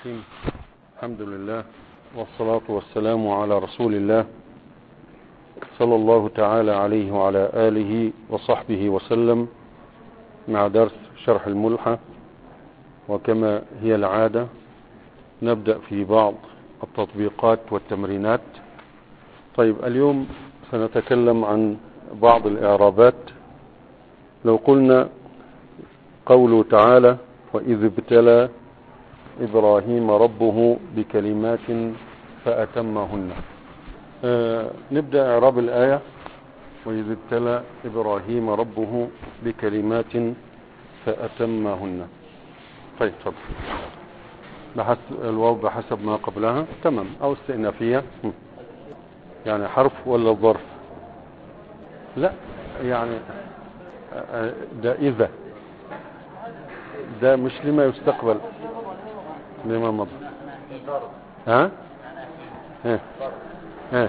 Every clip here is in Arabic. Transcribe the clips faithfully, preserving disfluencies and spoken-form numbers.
الرحيم. الحمد لله والصلاة والسلام على رسول الله صلى الله تعالى عليه وعلى آله وصحبه وسلم، مع درس شرح الملحة. وكما هي العادة نبدأ في بعض التطبيقات والتمرينات. طيب، اليوم سنتكلم عن بعض الإعرابات. لو قلنا قوله تعالى: وإذ ابتلى إبراهيم ربه بكلمات فأتمهن. آه نبدأ إعراب الآية: وإذ ابتلى إبراهيم ربه بكلمات فأتمهن. طيب، تفضل. بحسب الواو بحسب ما قبلها، تمام، أو استئنافية، يعني حرف ولا ظرف؟ لا، يعني ده إذا ده مش لما يستقبل، لما مضى. ها ها ها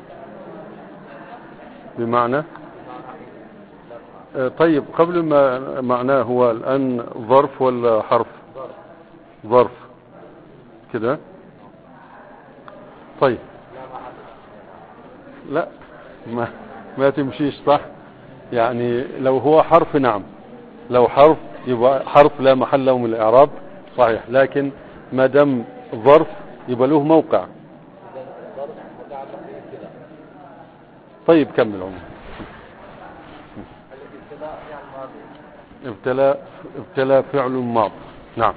بمعنى طيب، قبل ما معناه هو الآن ظرف ولا حرف؟ ظرف كده. طيب، لا، ما ما تمشيش صح. يعني لو هو حرف نعم، لو حرف يبقى حرف لا محل له من الإعراب، صحيح. لكن ما دام ظرف يبقى له موقع. طيب، كمل عمر. ابتلى ابتلى فعل ماض، نعم.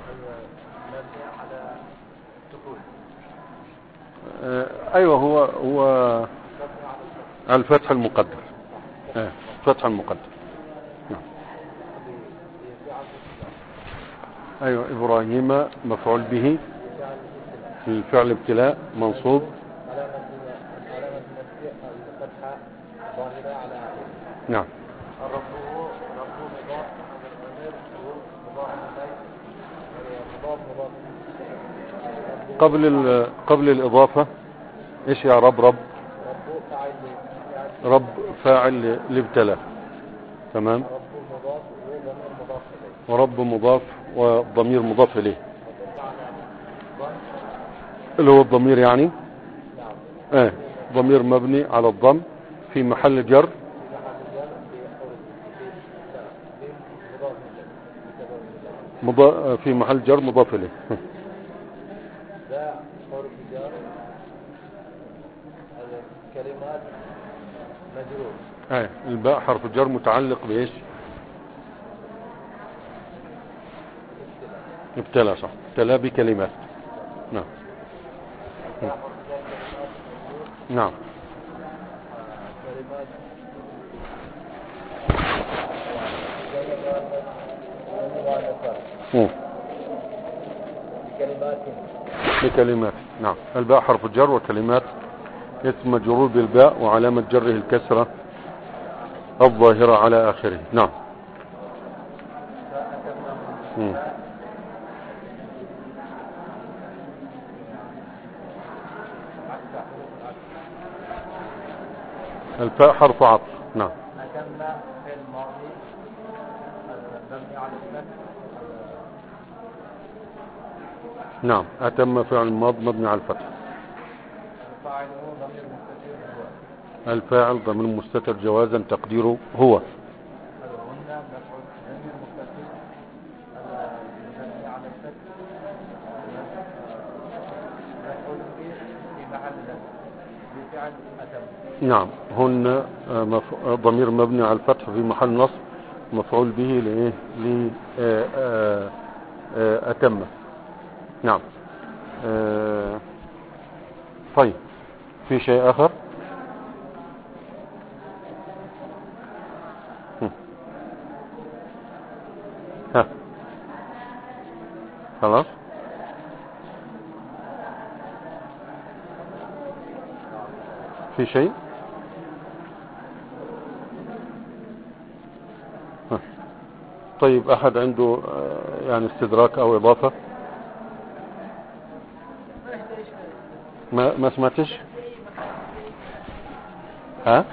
آه ايوه، هو هو الفتح المقدر. آه فتح المقدر، نعم. ايوه، ابراهيم مفعول به، الفعل ابتلاء منصوب. نعم. قبل قبل الإضافة ايش يا رب؟ رب رب فاعل لابتلاء، تمام. ورب مضاف وضمير مضاف اليه، اللي هو الضمير يعني اه ضمير مبني على الضم في محل جر. مضا... في محل جر مضاف اليه. كلمات مجرور. اه الباء حرف جر متعلق بايش؟ ابتلى، صح. ابتلى بكلمات، نعم. نعم. بكلمات بكلمات، نعم. الباء حرف جر، وكلمات اسم مجرور بالباء، وعلامة جره الكسرة الظاهرة على آخره، نعم. مم. الفاء حرف عطف، نعم. أتم في الماضي مبني على الفتح. نعم، أتم فعل ماض مبني على الفتح. الفاعل هو ضمير مستتر هو. الفاعل ضمير مستتر جوازا تقديره هو. هن مفعول ضمير مستتر مبني على الفتح، مفعول به في محل بفعل أتم. نعم، هن مف... ضمير مبني على الفتح في محل نصب، مفعول به لإيه؟ لأتم، نعم. آه... طيب، في شيء آخر؟ ها، خلاص. في شيء؟ ها. طيب، أحد عنده يعني استدراك أو إضافة؟ ما ما سمعتش؟ ها؟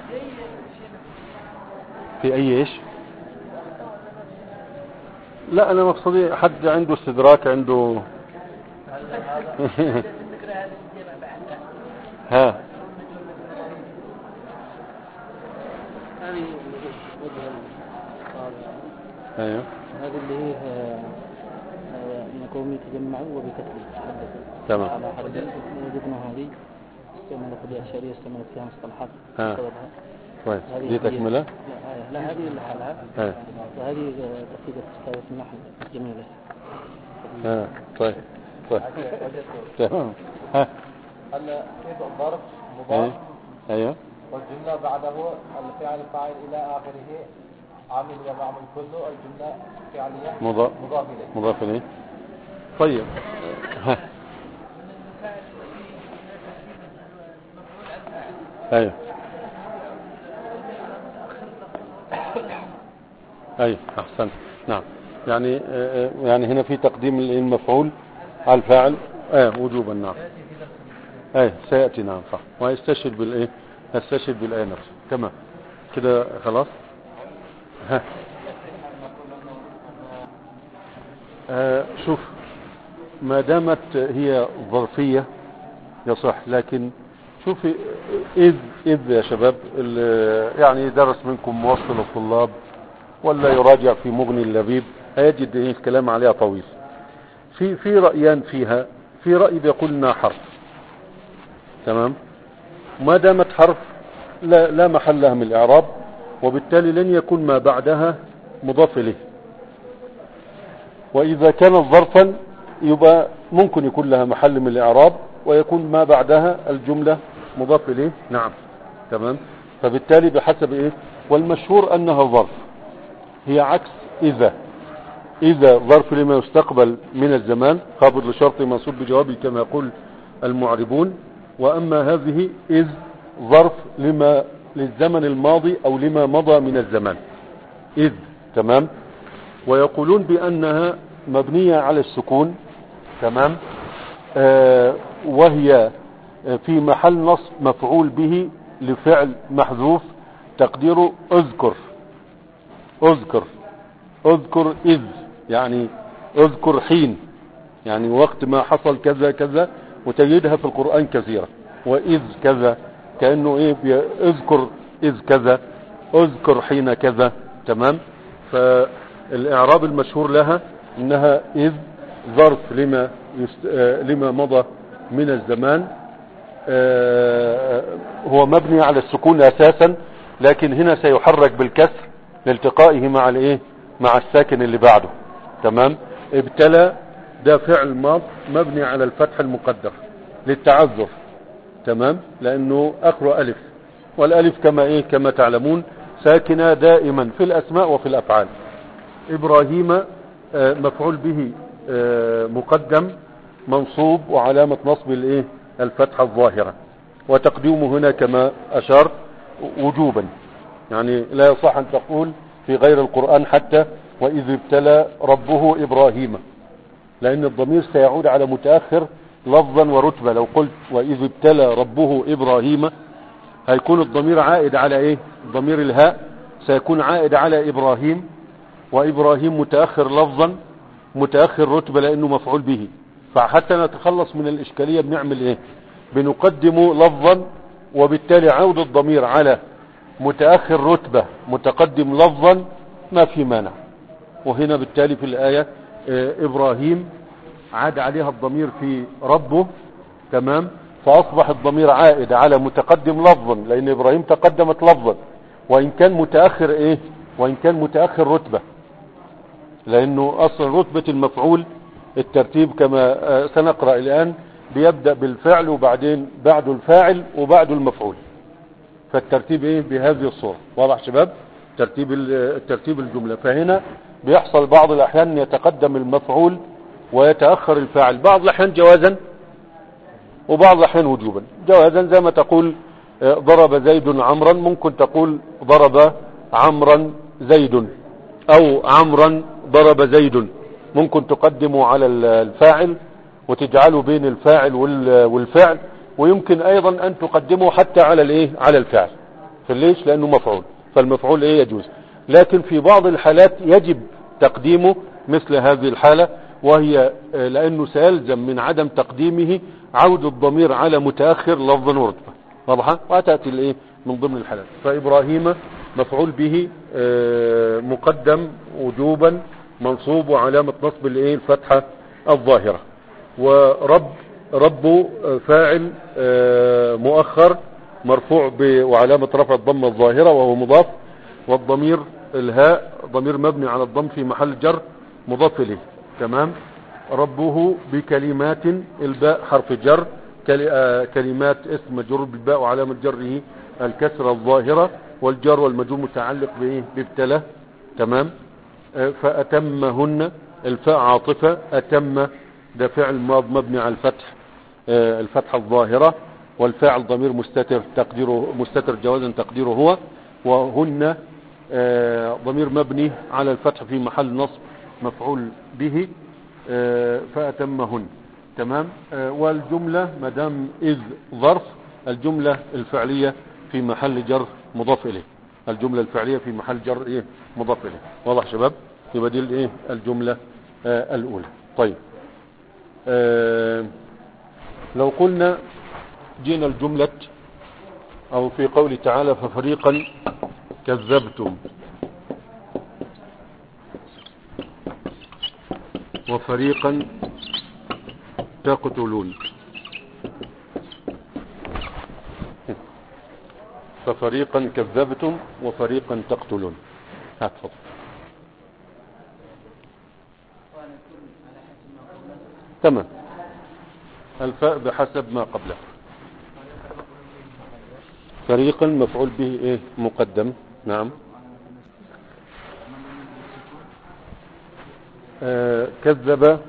في أي إيش؟ لا، أنا مقصدي حد عنده استدراك، عنده ها هذه وجه ايوه هذه اللي هي آه، انكم يتجمعوا وبكثره يتحدثوا تمام. على حد وجدنا هذه استعملت في الاشاريه استعملت فيها مصطلحات ها مختلفة. كويس هذه دي هي- تكمله. لا, لا هذه لحالها ها وهذه تفيد استفادة النحو جميلة. ها طيب طيب تمام. ها هل إذ ظرف ايوه مضاف ايوه والجملة بعده الفعل الفاعل إلى آخره عامل ومعمول كله الجملة فعلية مضاف مضاف إليه. مضاف اليه. طيب ها ايوه ايوه احسنت. نعم يعني آه، يعني هنا في تقديم المفعول على الفاعل ايه وجوبا. نعم ايه سياتي. نعم صح. ويستشهد بالايه يستشهد بالايه نفسه. تمام كده خلاص. ها آه شوف ما دامت هي ظرفية يصح. لكن شوفي إذ إذ يا شباب اللي يعني درس منكم موصل الطلاب ولا يراجع في مغني اللبيب هيجد إيه الكلام عليها طويل. في في رأيان فيها. في رأي بيقول إنها حرف تمام. ما دامت حرف لا, لا محل لها من الإعراب وبالتالي لن يكون ما بعدها مضاف إليه. وإذا كانت ظرفا يبقى ممكن يكون لها محل من الإعراب ويكون ما بعدها الجملة مضاف إليه. نعم تمام. فبالتالي بحسب إيه. والمشهور أنها ظرف هي عكس إذا. إذا ظرف لما يستقبل من الزمان خابر لشرط منصوب بجوابه كما يقول المعربون. وأما هذه إذ ظرف لما للزمن الماضي أو لما مضى من الزمان إذ. تمام. ويقولون بأنها مبنية على السكون. تمام. آه وهي في محل نصب مفعول به لفعل محذوف تقديره اذكر اذكر اذكر إذ يعني اذكر حين يعني وقت ما حصل كذا كذا. وتجدها في القرآن كثيرا. وإذ كذا كأنه إيه اذكر إذ كذا اذكر حين كذا. تمام. فالإعراب المشهور لها إنها إذ ظرف لما يست... لما مضى من الزمان. هو مبني على السكون أساسا لكن هنا سيحرك بالكسر لالتقائه مع الايه مع الساكن اللي بعده. تمام. ابتلى ده فعل ماض مبني على الفتح المقدر للتعذر. تمام. لانه اخره الف والالف كما ايه كما تعلمون ساكنة دائما في الاسماء وفي الافعال. ابراهيم مفعول به مقدم منصوب وعلامة نصب الايه الفتحة الظاهرة. وتقديمه هنا كما اشار وجوبا. يعني لا يصح ان تقول في غير القرآن حتى واذ ابتلى ربه ابراهيم لان الضمير سيعود على متأخر لفظا ورتبة. لو قلت واذ ابتلى ربه ابراهيم هيكون الضمير عائد على ايه ضمير الهاء سيكون عائد على ابراهيم. وابراهيم متأخر لفظا متأخر رتبة لانه مفعول به. فحتى نتخلص من الاشكالية بنعمل ايه بنقدم لفظا وبالتالي عود الضمير على متأخر رتبة متقدم لفظا ما في مانع. وهنا بالتالي في الآية اه إبراهيم عاد عليها الضمير في ربه. تمام. فأصبح الضمير عائد على متقدم لفظا لأن إبراهيم تقدمت لفظا وإن كان متأخر إيه وإن كان متأخر رتبة لأنه أصل رتبة المفعول الترتيب كما اه سنقرأ الآن بيبدأ بالفعل وبعدين بعده الفاعل وبعده المفعول. فالترتيب ايه بهذه الصورة. واضح شباب ترتيب الترتيب الجملة. فهنا بيحصل بعض الاحيان يتقدم المفعول ويتأخر الفاعل بعض الاحيان جوازا وبعض الاحيان وجوبا. جوازا زي ما تقول ضرب زيد عمرا ممكن تقول ضرب عمرا زيد او عمرا ضرب زيد ممكن تقدمه على الفاعل وتجعله بين الفاعل والفعل. ويمكن ايضا ان تقدمه حتى على الايه على الفعل. فليش لانه مفعول فالمفعول ايه يجوز. لكن في بعض الحالات يجب تقديمه مثل هذه الحالة وهي لأنه سيلزم من عدم تقديمه عود الضمير على متأخر لفظا ورتبة واضحة، وتأتي الايه من ضمن الحالات. فإبراهيم مفعول به مقدم وجوبا منصوب وعلامة نصب الايه الفتحة الظاهرة. ورب رب فاعل مؤخر مرفوع وعلامة رفع الضمة الظاهرة وهو مضاف، والضمير الهاء ضمير مبني على الضم في محل جر مضاف إليه. تمام. ربه بكلمات، الباء حرف جر، كلمات اسم مجرور بالباء وعلامة جره الكسرة الظاهرة، والجر والمجرور متعلق بايه بابتلاه. تمام. فأتمهن الفاء عاطفة، أتم ده فعل ماض مبني على الفتح الفتحة الظاهرة، والفاعل ضمير مستتر تقديره مستتر جوازا تقديره هو، وهن ضمير مبني على الفتح في محل نصب مفعول به فأتمهن. تمام. والجملة مدام إذ ظرف، الجملة الفعلية في محل جر مضاف إليه، الجملة الفعلية في محل جر إيه مضاف إليه. واضح شباب؟ يبقى دي الإيه الجملة آه الأولى. طيب آه لو قلنا جينا الجملة أو في قوله تعالى ففريقا كذبتم وفريقا تقتلون، ففريقا كذبتم وفريقا تقتلون. هات فضل. تمام. الفاء بحسب ما قبله. فريقا مفعول به ايه مقدم. نعم. آه كذب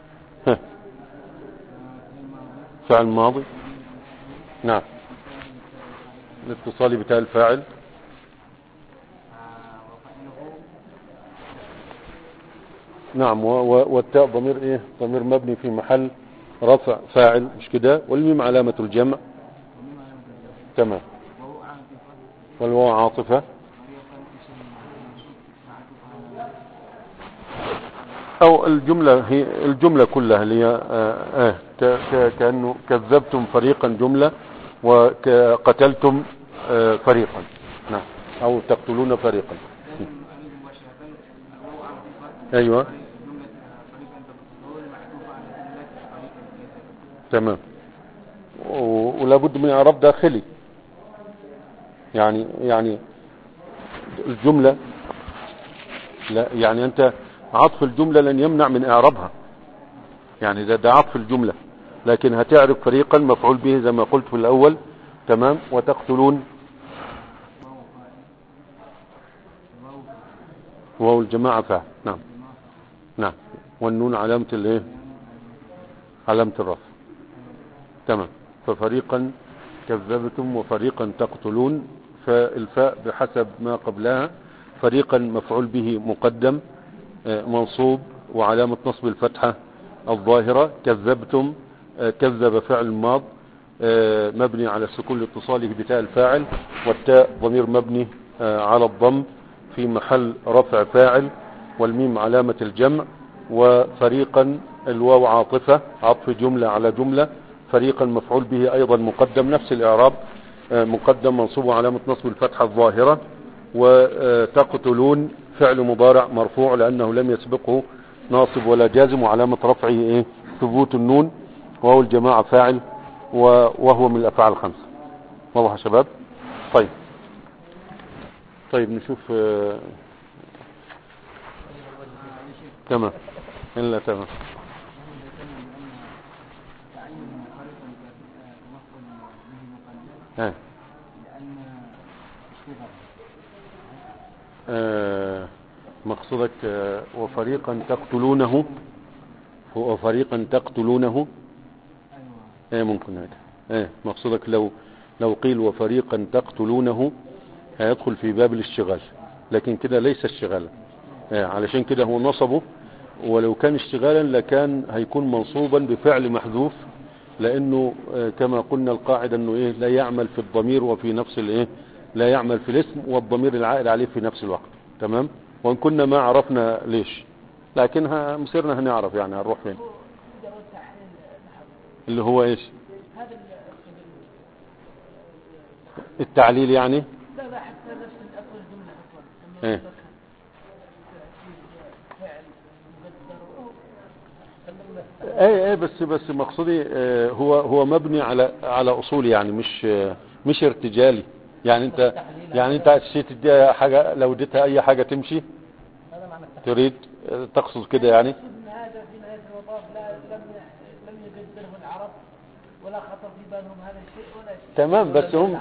فعل ماضي. نعم. الاتصال بتاع الفاعل. نعم. والتاء ضمير ايه ضمير مبني في محل رفع فاعل مش كده، والميم علامة الجمع. تمام. والواو عاطفة. او الجملة هي الجملة كلها اللي هي آه آه كأنه كذبتم فريقا جملة وقتلتم آه فريقا. نعم. او تقتلون فريقا. ايوه. تمام. ولا بد من اعراب داخلي، يعني يعني الجملة لا يعني انت عطف الجملة لن يمنع من اعرابها، يعني ده, ده عطف الجملة، لكن هتعرف فريقا مفعول به زي ما قلت في الاول. تمام. وتقتلون واو الجماعة فاعل. نعم. نعم. والنون علامة الايه علامة الرفع. تمام. ففريقا كذبتم وفريقا تقتلون، فالفاء بحسب ما قبلها. فريقا مفعول به مقدم منصوب وعلامة نصب الفتحة الظاهرة. كذبتم كذب فعل ماض مبني على السكون لاتصاله بتاء الفاعل، والتاء ضمير مبني على الضم في محل رفع فاعل، والميم علامة الجمع. وفريقا الواو عاطفة عطف جملة على جملة. فريقا مفعول به أيضا مقدم نفس الإعراب مقدم منصوب علامة نصب الفتحة الظاهرة. وتقتلون فعل مضارع مرفوع لأنه لم يسبقه ناصب ولا جازم، وعلامة رفعه إيه ثبوت النون، وهو الجماعة فاعل وهو من الأفعال الخمسة. واضح يا شباب؟ طيب طيب نشوف آه تمام إلا تمام. ها آه مقصودك آه وفريقا تقتلونه وفريقا تقتلونه ايه ممكن هذا ايه مقصودك لو لو قيل وفريقا تقتلونه هيدخل في باب الاشتغال، لكن كده ليس اشتغالا ايه علشان كده هو نصبه، ولو كان اشتغالا لكان هيكون منصوبا بفعل محذوف، لانه آه كما قلنا القاعدة انه ايه لا يعمل في الضمير وفي نفس الايه لا يعمل في الاسم والضمير العائد عليه في نفس الوقت. تمام. وان كنا ما عرفنا ليش لكن ها- مسيرنا هنعرف يعني هنروح فين. اللي هو ايش؟ التعليل يعني. لا لا حتى نفس الأصل الجملة أصلا. ايه ايه ايه بس بس مقصودي آه، هو هو مبني على على اصول يعني مش آه، مش ارتجالي. يعني انت يعني انت عشان تديها حاجه لو اديتها اي حاجه تمشي هذا معنى التحليل. تريد آه، تقصد كده يعني. إن هذا في نهاية المطاف لا لم لم يجد منه العرب ولا خطر في بالهم هذا الشيء ولا شيء. تمام بس هم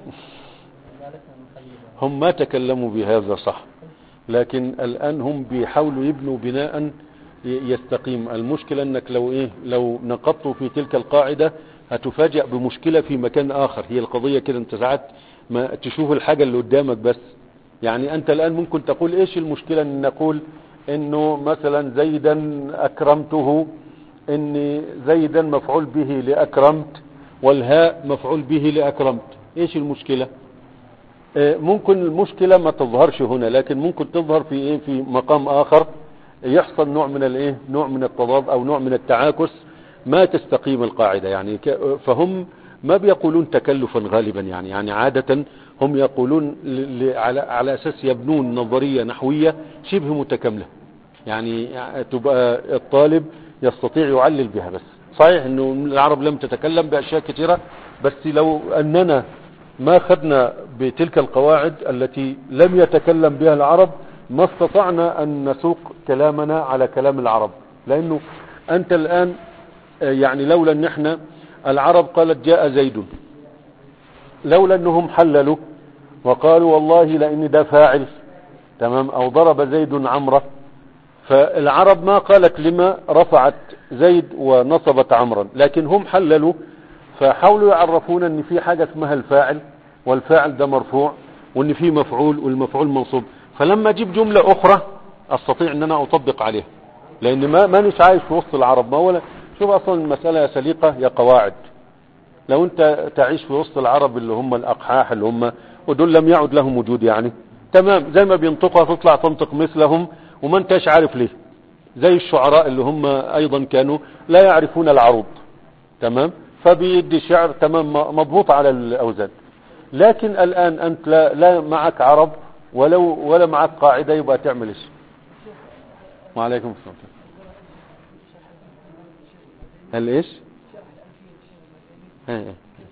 ذلك من خليل. هم ما تكلموا بهذا صح، لكن الآن هم بيحاولوا يبنوا بناء يستقيم. المشكلة انك لو ايه لو نقضت في تلك القاعدة هتفاجأ بمشكلة في مكان اخر. هي القضية كده، انت ساعات ما تشوف الحاجة اللي قدامك بس. يعني انت الآن ممكن تقول ايش المشكلة ان نقول انه مثلا زيدا اكرمته، ان زيدا مفعول به لاكرمت والهاء مفعول به لاكرمت. ايش المشكلة؟ ممكن المشكلة ما تظهرش هنا، لكن ممكن تظهر في ايه في مقام اخر، يحصل نوع من الايه نوع من التضاد او نوع من التعاكس ما تستقيم القاعدة. يعني فهم ما بيقولون تكلفا غالبا، يعني يعني عادة هم يقولون على على اساس يبنون نظرية نحوية شبه متكاملة. يعني تبقى الطالب يستطيع يعلل بها. بس صحيح انه العرب لم تتكلم باشياء كثيرة، بس لو اننا ما خدنا بتلك القواعد التي لم يتكلم بها العرب ما استطعنا ان نسوق كلامنا على كلام العرب. لانه انت الان يعني لولا ان احنا العرب قالت جاء زيد، لولا انهم حللوا وقالوا والله لان ده فاعل تمام او ضرب زيد عمرة، فالعرب ما قالت لما رفعت زيد ونصبت عمرا، لكن هم حللوا فحاولوا يعرفون ان في حاجة اسمها الفاعل، والفاعل ده مرفوع، وان في مفعول والمفعول منصوب. فلما اجيب جملة اخرى استطيع ان انا اطبق عليها، لان ما مانيش عايش في وسط العرب. ما ولا شوف اصلا المسألة يا سليقة يا قواعد، لو انت تعيش في وسط العرب اللي هم الاقحاح اللي هم ودول لم يعد لهم وجود يعني تمام، زي ما بينطقوا تطلع تنطق مثلهم وما انتش عارف ليه. زي الشعراء اللي هم ايضا كانوا لا يعرفون العروض تمام، فبيدي شعر تمام مضبوط على الاوزان. لكن الان انت لا, لا معك عرب ولو ولا معك قاعدة، يبقى تعمل ايش؟ وعليكم السلام. هل ايش؟ ايه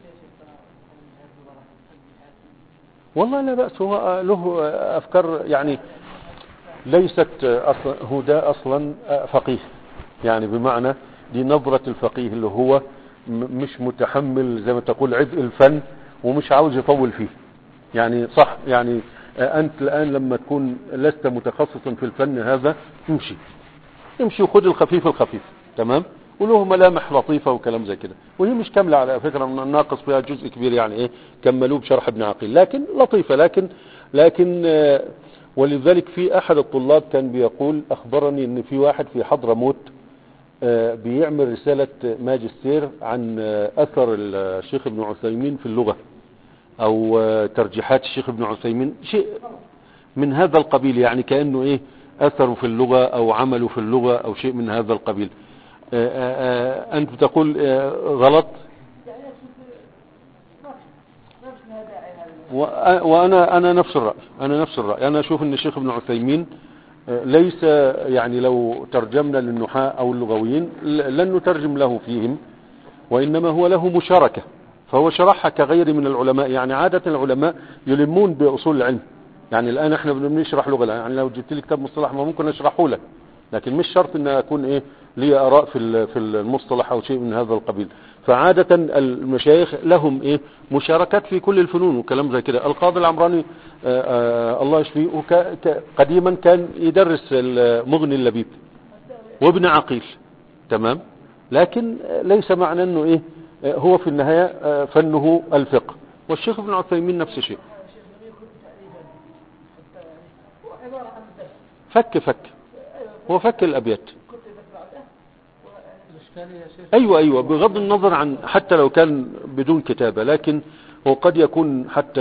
والله لا بأس، هو له افكار يعني ليست اصلا هو ده اصلا فقيه، يعني بمعنى دي نظرة الفقيه اللي هو مش متحمل زي ما تقول عبء الفن ومش عاوز يطول فيه. يعني صح، يعني انت الان لما تكون لست متخصصا في الفن هذا امشي امشي وخد الخفيف الخفيف تمام، وله ملامح لطيفة وكلام زي كده، وهي مش كاملة على فكرة، ناقص فيها جزء كبير يعني ايه كملوه بشرح ابن عقيل، لكن لطيفة. لكن لكن ولذلك في احد الطلاب كان بيقول اخبرني ان في واحد في حضرموت بيعمل رسالة ماجستير عن اثر الشيخ ابن عثيمين في اللغة او ترجيحات الشيخ ابن عثيمين، شيء من هذا القبيل، يعني كأنه ايه اثره في اللغة او عمله في اللغة او شيء من هذا القبيل. آآ آآ انت تقول غلط وانا انا نفس الرأي انا نفس الرأي انا اشوف ان الشيخ ابن عثيمين ليس يعني لو ترجمنا للنحاة او اللغويين لن نترجم له فيهم، وانما هو له مشاركة، فهو شرحها كغير من العلماء. يعني عادة العلماء يلمون باصول العلم، يعني الان احنا بنشرح لغة، يعني لو جبت لي كتاب مصطلح ما ممكن اشرحه لك، لكن مش شرط ان اكون ايه لي اراء في في المصطلح او شيء من هذا القبيل. فعادة المشايخ لهم ايه مشاركات في كل الفنون وكلام زي كده. القاضي العمراني آآ آآ الله يشفيه قديما كان يدرس مغني اللبيب وابن عقيل تمام، لكن ليس معنى انه ايه هو في النهاية فنه الفقه. والشيخ ابن عثيمين نفس الشيء، فك فك هو فك الابيات. ايوه ايوه بغض النظر عن حتى لو كان بدون كتابة، لكن هو قد يكون حتى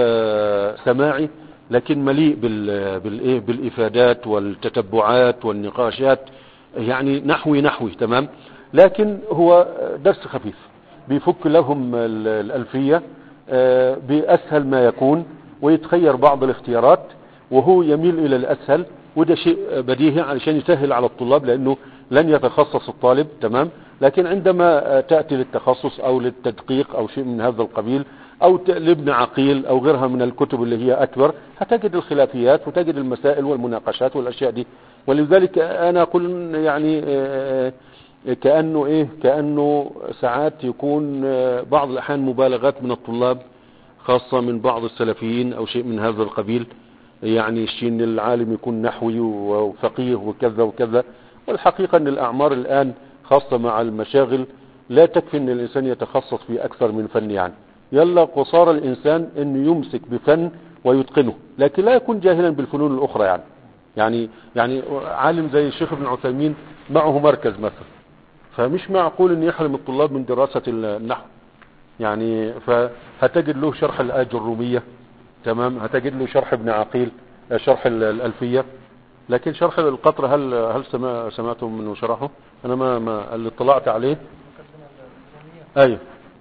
سماعي لكن مليء بال بالايه بالافادات والتتبعات والنقاشات يعني نحوي نحوي تمام، لكن هو درس خفيف بيفك لهم الألفية بأسهل ما يكون، ويتخير بعض الاختيارات وهو يميل إلى الأسهل، وده شيء بديهي علشان يسهل على الطلاب، لأنه لن يتخصص الطالب تمام. لكن عندما تأتي للتخصص أو للتدقيق أو شيء من هذا القبيل، أو لابن عقيل أو غيرها من الكتب اللي هي أكبر، هتجد الخلافيات وتجد المسائل والمناقشات والأشياء دي. ولذلك أنا أقول يعني كأنه إيه كأنه ساعات يكون بعض الأحيان مبالغات من الطلاب، خاصة من بعض السلفيين أو شيء من هذا القبيل، يعني الشيء ان العالم يكون نحوي وفقيه وكذا وكذا. والحقيقة ان الأعمار الآن خاصة مع المشاغل لا تكفي ان الإنسان يتخصص في أكثر من فن، يعني يلا قصار الإنسان انه يمسك بفن ويتقنه، لكن لا يكون جاهلا بالفنون الأخرى. يعني يعني يعني عالم زي الشيخ ابن عثيمين معه مركز مثلا، فمش معقول ان يحرم الطلاب من دراسة النحو. يعني فهتجد له شرح الآية الرومية تمام، هتجد له شرح ابن عقيل، شرح الألفية، لكن شرح القطر هل هل سمع سمعتم منه شرحه؟ انا ما, ما اللي اطلعت عليه. ايوه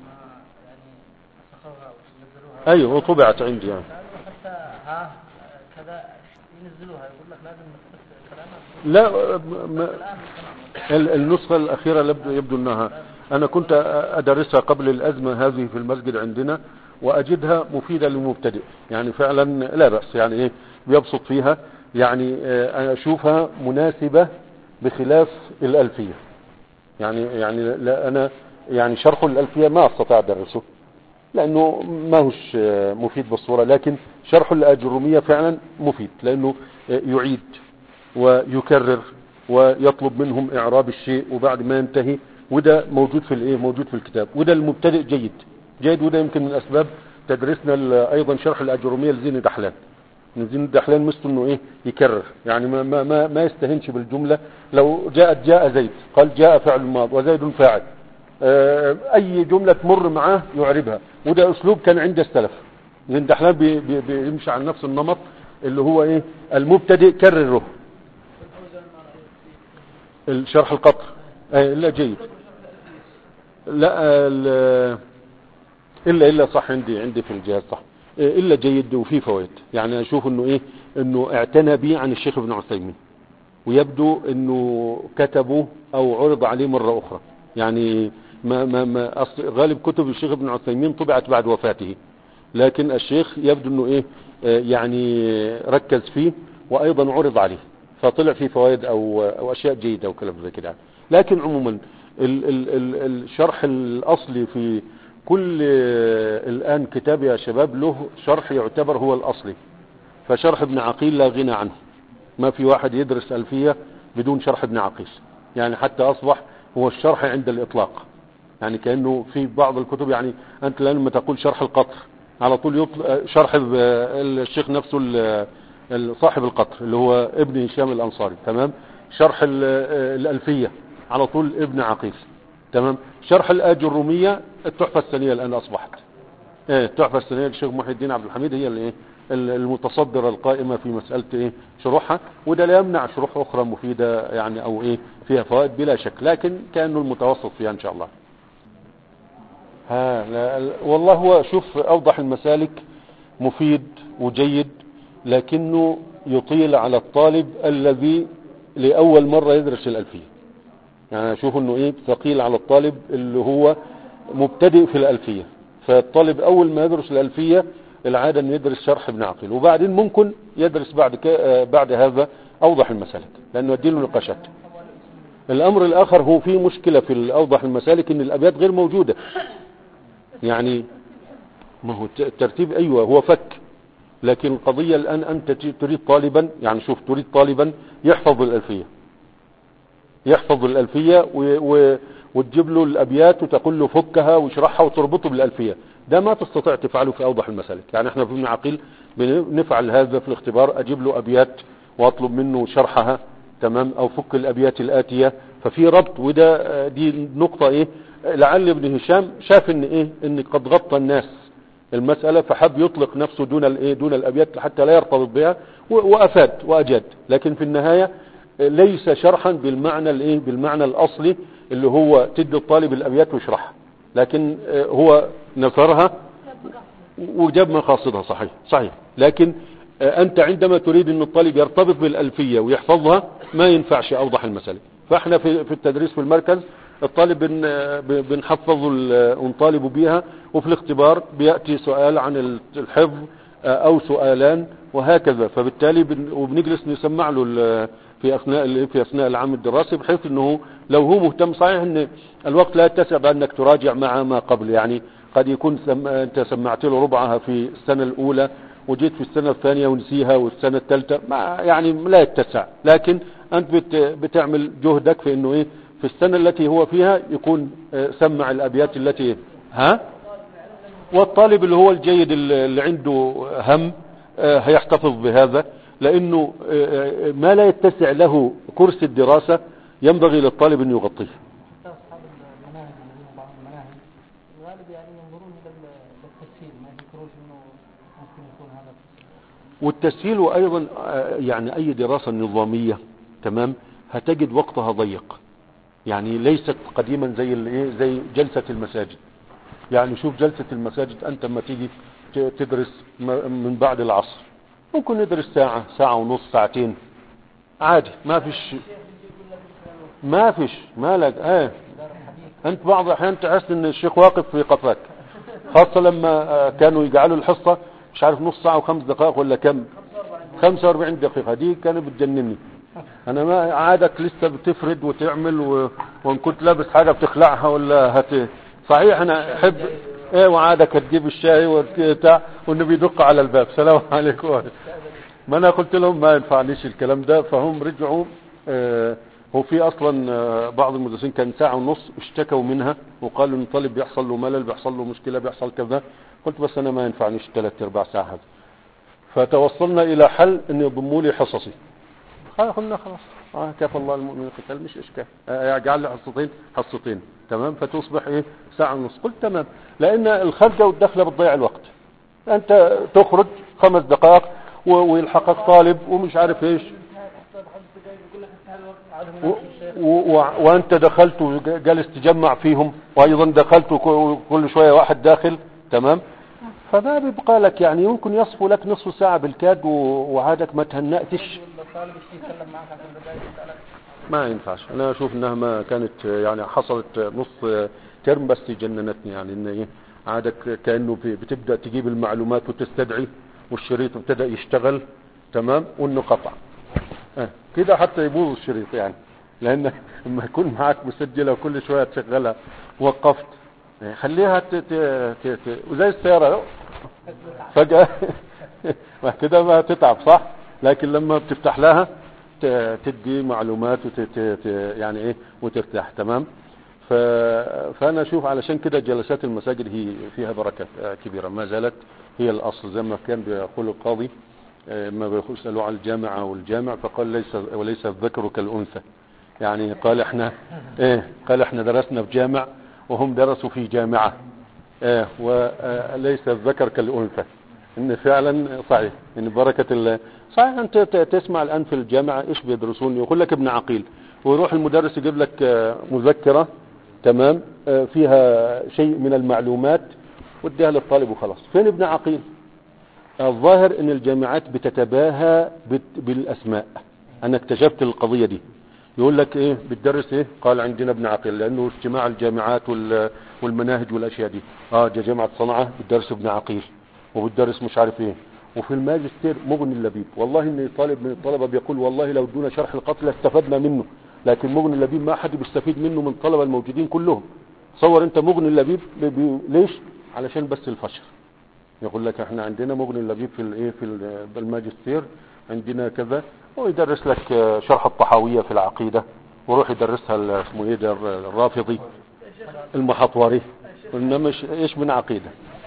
ايوه وطبعت عندي يعني. حتى ها كذا ينزلوها يقول لك لازم لا ما النسخة الأخيرة يبدو أنها أنا كنت أدرسها قبل الأزمة هذه في المسجد عندنا، وأجدها مفيدة للمبتدئ، يعني فعلا لا بأس، يعني إيه بيبسط فيها، يعني أنا أشوفها مناسبة بخلاف الألفية. يعني يعني لا أنا يعني شرح الألفية ما أستطيع أدرسه لأنه ما هوش مفيد بالصورة، لكن شرح الأجرومية فعلا مفيد لأنه يعيد ويكرر ويطلب منهم إعراب الشيء وبعد ما ينتهي، وده موجود في الايه موجود في الكتاب، وده المبتدئ جيد جيد. وده يمكن من أسباب تدريسنا ايضا شرح الأجرومية لزين دحلان. زين دحلان مثل انه ايه يكرر، يعني ما ما ما, ما يستهنش بالجملة. لو جاءت جاء زيد قال جاء فعل ماض وزيد فاعل، اه اي جملة تمر معاه يعربها، وده اسلوب كان عند السلف. زين دحلان بي بي بيمشي على نفس النمط اللي هو ايه المبتدئ كرره. الشرح القطر اه الا جيد، لا الا الا صح عندي عندي في الجهاز صح، الا جيد وفيه فوائد. يعني اشوف انه ايه انه اعتنى به عن الشيخ ابن عثيمين، ويبدو انه كتبه او عرض عليه مرة اخرى. يعني ما ما ما غالب كتب الشيخ ابن عثيمين طبعت بعد وفاته، لكن الشيخ يبدو انه ايه يعني ركز فيه وايضا عرض عليه، فطلع فيه فوائد او او اشياء جيدة وكلام زي كده. لكن عموما ال ال ال الشرح الاصلي في كل الآن كتاب يا شباب له شرح يعتبر هو الأصلي، فشرح ابن عقيل لا غنى عنه. ما في واحد يدرس ألفية بدون شرح ابن عقيل، يعني حتى أصبح هو الشرح عند الإطلاق. يعني كأنه في بعض الكتب، يعني أنت الآن لما تقول شرح القطر على طول يطلق شرح الشيخ نفسه صاحب القطر اللي هو ابن هشام الأنصاري تمام، شرح الألفية على طول ابن عقيل تمام، شرح الأجرومية التحفة السنية الآن أصبحت ايه التحفة السنية للشيخ محي الدين عبد الحميد هي الايه المتصدرة القائمة في مسألة ايه شروحها، وده لا يمنع شروح أخرى مفيدة يعني أو ايه فيها فوائد بلا شك، لكن كأنه المتوسط فيها إن شاء الله. ها لا والله هو شوف أوضح المسالك مفيد وجيد، لكنه يطيل على الطالب الذي لأول مرة يدرس الألفية. يعني أشوف أنه إيه ثقيل على الطالب اللي هو مبتدئ في الألفية. فالطالب أول ما يدرس الألفية العادة أن يدرس شرح ابن عقيل، وبعدين ممكن يدرس بعد بعد هذا أوضح المسالك لأنه يديله نقاشات. الأمر الآخر هو في مشكلة في أوضح المسالك أن الأبيات غير موجودة. يعني ما هو الترتيب أيوة هو فك، لكن القضية الآن أنت تريد طالبا، يعني شوف تريد طالبا يحفظ الألفية يحفظ الألفية و... و... وتجيب له الأبيات وتقول له فكها ويشرحها وتربطه بالألفية، ده ما تستطيع تفعله في أوضح المسالك. يعني احنا في ابن عقيل بنفعل هذا في الاختبار، أجيب له أبيات وأطلب منه شرحها تمام، أو فك الأبيات الآتية، ففي ربط. وده دي نقطة إيه لعل ابن هشام شاف إن إيه إن قد غطى الناس المسألة، فحب يطلق نفسه دون الإيه دون الأبيات حتى لا يرتبط بها، وأفاد وأجاد. لكن في النهاية ليس شرحا بالمعنى الايه بالمعنى الاصلي اللي هو تدي الطالب الابيات ويشرحها، لكن هو نثرها وجاب مقاصدها. صحيح صحيح. لكن انت عندما تريد ان الطالب يرتبط بالالفية ويحفظها ما ينفعش اوضح المسألة. فاحنا في في التدريس في المركز الطالب بن بنحفظه ونطالب بها، وفي الاختبار بيأتي سؤال عن الحفظ او سؤالان وهكذا. فبالتالي بن وبنجلس نسمع له في اثناء في اثناء العام الدراسي، بحيث انه لو هو مهتم. صحيح ان الوقت لا يتسع بانك تراجع مع ما قبل، يعني قد يكون سم... انت سمعت له ربعها في السنة الاولى وجيت في السنة الثانية ونسيها والسنة الثالثة، ما يعني لا يتسع. لكن انت بت... بتعمل جهدك في انه ايه في السنة التي هو فيها يكون سمع الابيات التي ها. والطالب اللي هو الجيد اللي عنده هم هيحتفظ بهذا، لانه ما لا يتسع له كرسي الدراسة ينبغي للطالب ان يغطيه. أصحاب المناهج الذين بعض المناهج الغالب يعني ينظرون إلى التسهيل، ما يفكروش إنه ممكن يكون هذا. والتسهيل ايضا يعني اي دراسة نظامية تمام هتجد وقتها ضيق، يعني ليست قديما زي الايه زي جلسة المساجد. يعني شوف جلسة المساجد انت لما تيجي تدرس من بعد العصر ممكن ندرس ساعة ساعة ونص ساعتين عادي، ما فيش ما فيش مالك. اه انت بعض الاحيان تحس ان الشيخ واقف في قفاك، خاصة لما كانوا يجعلوا الحصة مش عارف نص ساعة وخمس دقائق ولا كم خمسة واربعين دقيقة، دي كانت بتجنني. انا ما عادك لسه بتفرد وتعمل و... وان كنت لابس حاجة بتخلعها ولا هت. صحيح انا احب ايه وعادك تجيب الشاي وبتاع والنبي بيدق على الباب سلام عليكم. ما انا قلت لهم ما ينفعنيش الكلام ده، فهم رجعوا. اه هو في اصلا اه بعض المدرسين كان ساعة ونص اشتكوا منها وقالوا ان الطالب بيحصل له ملل، بيحصل له مشكلة، بيحصل كذا. قلت بس انا ما ينفعنيش ثلاث ارباع ساعة هذا. فتوصلنا الى حل ان يضموا لي حصصي. قلنا خلاص اه كفى الله المؤمن القتال مش اشكال، اه اجعل لي حصتين حصتين تمام، فتصبح ايه ساعة ونص. قلت تمام، لان الخارجة والداخلة بتضيع الوقت. انت تخرج خمس دقائق ويلحقك طالب ومش عارف ايش و... و... وانت دخلت وجالس تجمع فيهم، وايضا دخلت كل شوية واحد داخل تمام. فما بيبقى لك يعني يمكن يصفو لك نصف ساعة بالكاد و... وعادك ما تهنأتش. ما ينفعش. انا اشوف انها ما كانت يعني حصلت نص ترم بس جننتني، يعني ان ايه عادك كأنه بتبدأ تجيب المعلومات وتستدعي والشريط ابتدأ يشتغل تمام وانه قطع اه كده حتى يبوظ الشريط، يعني لان لما يكون معك مسجلة وكل شوية تشغلها وقفت خليها ت... ت... ت... ت... وزي السيارة فجأة كده ما تتعب صح. لكن لما بتفتح لها ت... تدي معلومات وت... ت... يعني ايه وترتاح تمام. ف... فانا اشوف علشان كده جلسات المساجد هي فيها بركة كبيرة، ما زالت هي الاصل. زي ما كان بيقول القاضي ما بيسألوا عن الجامعة والجامع فقال ليس وليس الذكر كالانثى، يعني قال احنا ايه قال احنا درسنا في جامع وهم درسوا في جامعة ايه وليس الذكر كالانثى. ان فعلا صحيح ان بركة ال... صحيح انت تسمع الان في الجامعة ايش بيدرسون، يقول لك ابن عقيل ويروح المدرس يجيب لك مذكرة تمام فيها شيء من المعلومات واديها للطالب وخلاص. فين ابن عقيل؟ الظاهر ان الجامعات بتتباهى بالاسماء. انا اكتشفت القضية دي. يقول لك ايه بتدرس ايه؟ قال عندنا ابن عقيل، لانه اجتماع الجامعات والمناهج والاشياء دي. اه جا جامعة صنعاء بتدرس ابن عقيل وبتدرس مش عارف ايه. وفي الماجستير مغني اللبيب، والله ان طالب من الطلبة بيقول والله لو ادونا شرح القتل استفدنا منه، لكن مغني اللبيب ما حد بيستفيد منه من الطلبة الموجودين كلهم. تصور انت مغني اللبيب ليش؟ علشان بس الفشر. يقول لك احنا عندنا مغني اللبيب في الايه في الماجستير عندنا كذا، ويدرس لك شرح الطحاوية في العقيدة ويروح يدرسها اسمه ايه ده الرافضي المحطوري، انما ايش من عقيدة.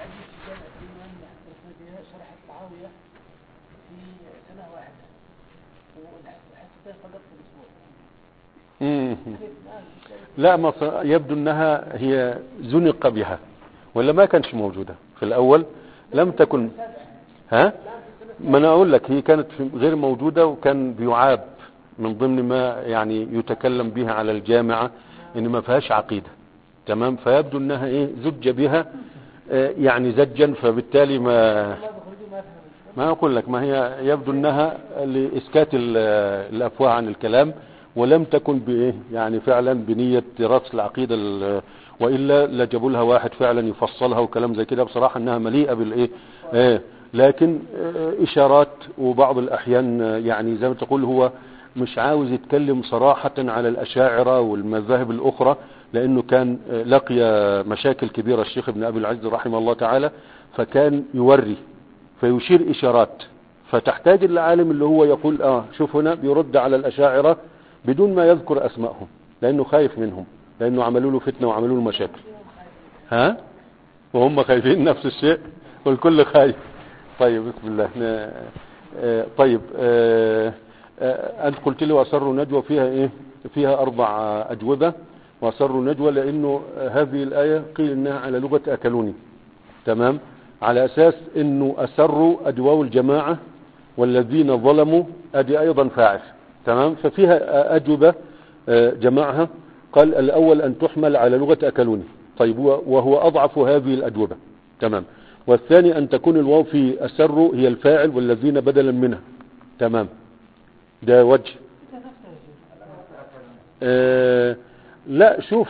لا ما يبدو انها هي زنق بها ولا ما كانش موجودة في الاول، لم تكن. ها ما انا اقول لك هي كانت غير موجودة وكان بيعاب من ضمن ما يعني يتكلم بها على الجامعة ان ما فيهاش عقيدة. تمام. فيبدو انها ايه زج بها اه يعني زجا، فبالتالي ما ما اقول لك، ما هي يبدو انها لاسكات الافواه عن الكلام، ولم تكن بايه يعني فعلا بنية دراسة العقيدة، والا لجابوا لها واحد فعلا يفصلها وكلام زي كده. بصراحة انها مليئة بالايه اه لكن اه اشارات، وبعض الاحيان يعني زي ما تقول هو مش عاوز يتكلم صراحة على الاشاعرة والمذاهب الاخرى، لانه كان لقي مشاكل كبيرة الشيخ ابن ابي العز رحمه الله تعالى، فكان يوري فيشير اشارات، فتحتاج العالم اللي هو يقول اه شوف هنا بيرد على الاشاعرة بدون ما يذكر اسمائهم، لانه خايف منهم، لانه عملوا له فتنة وعملوا له مشاكل. ها وهم خايفين نفس الشيء والكل خايف. طيب بسم الله. آه طيب آه آه انت قلت لي واسروا نجوى فيها ايه؟ فيها اربع اجوبة. واسروا نجوى لانه هذه الاية قيل انها على لغة اكلوني. تمام. على اساس انه اسروا ادواو الجماعة والذين ظلموا ادي ايضا فاعل. تمام. ففيها اجوبة آه جماعها. قال الاول ان تحمل على لغة اكلوني. طيب وهو اضعف هذه الاجوبة. تمام. والثاني ان تكون الواو في اسروا هي الفاعل والذين بدلا منها. تمام. ده وجه. آه لا شوف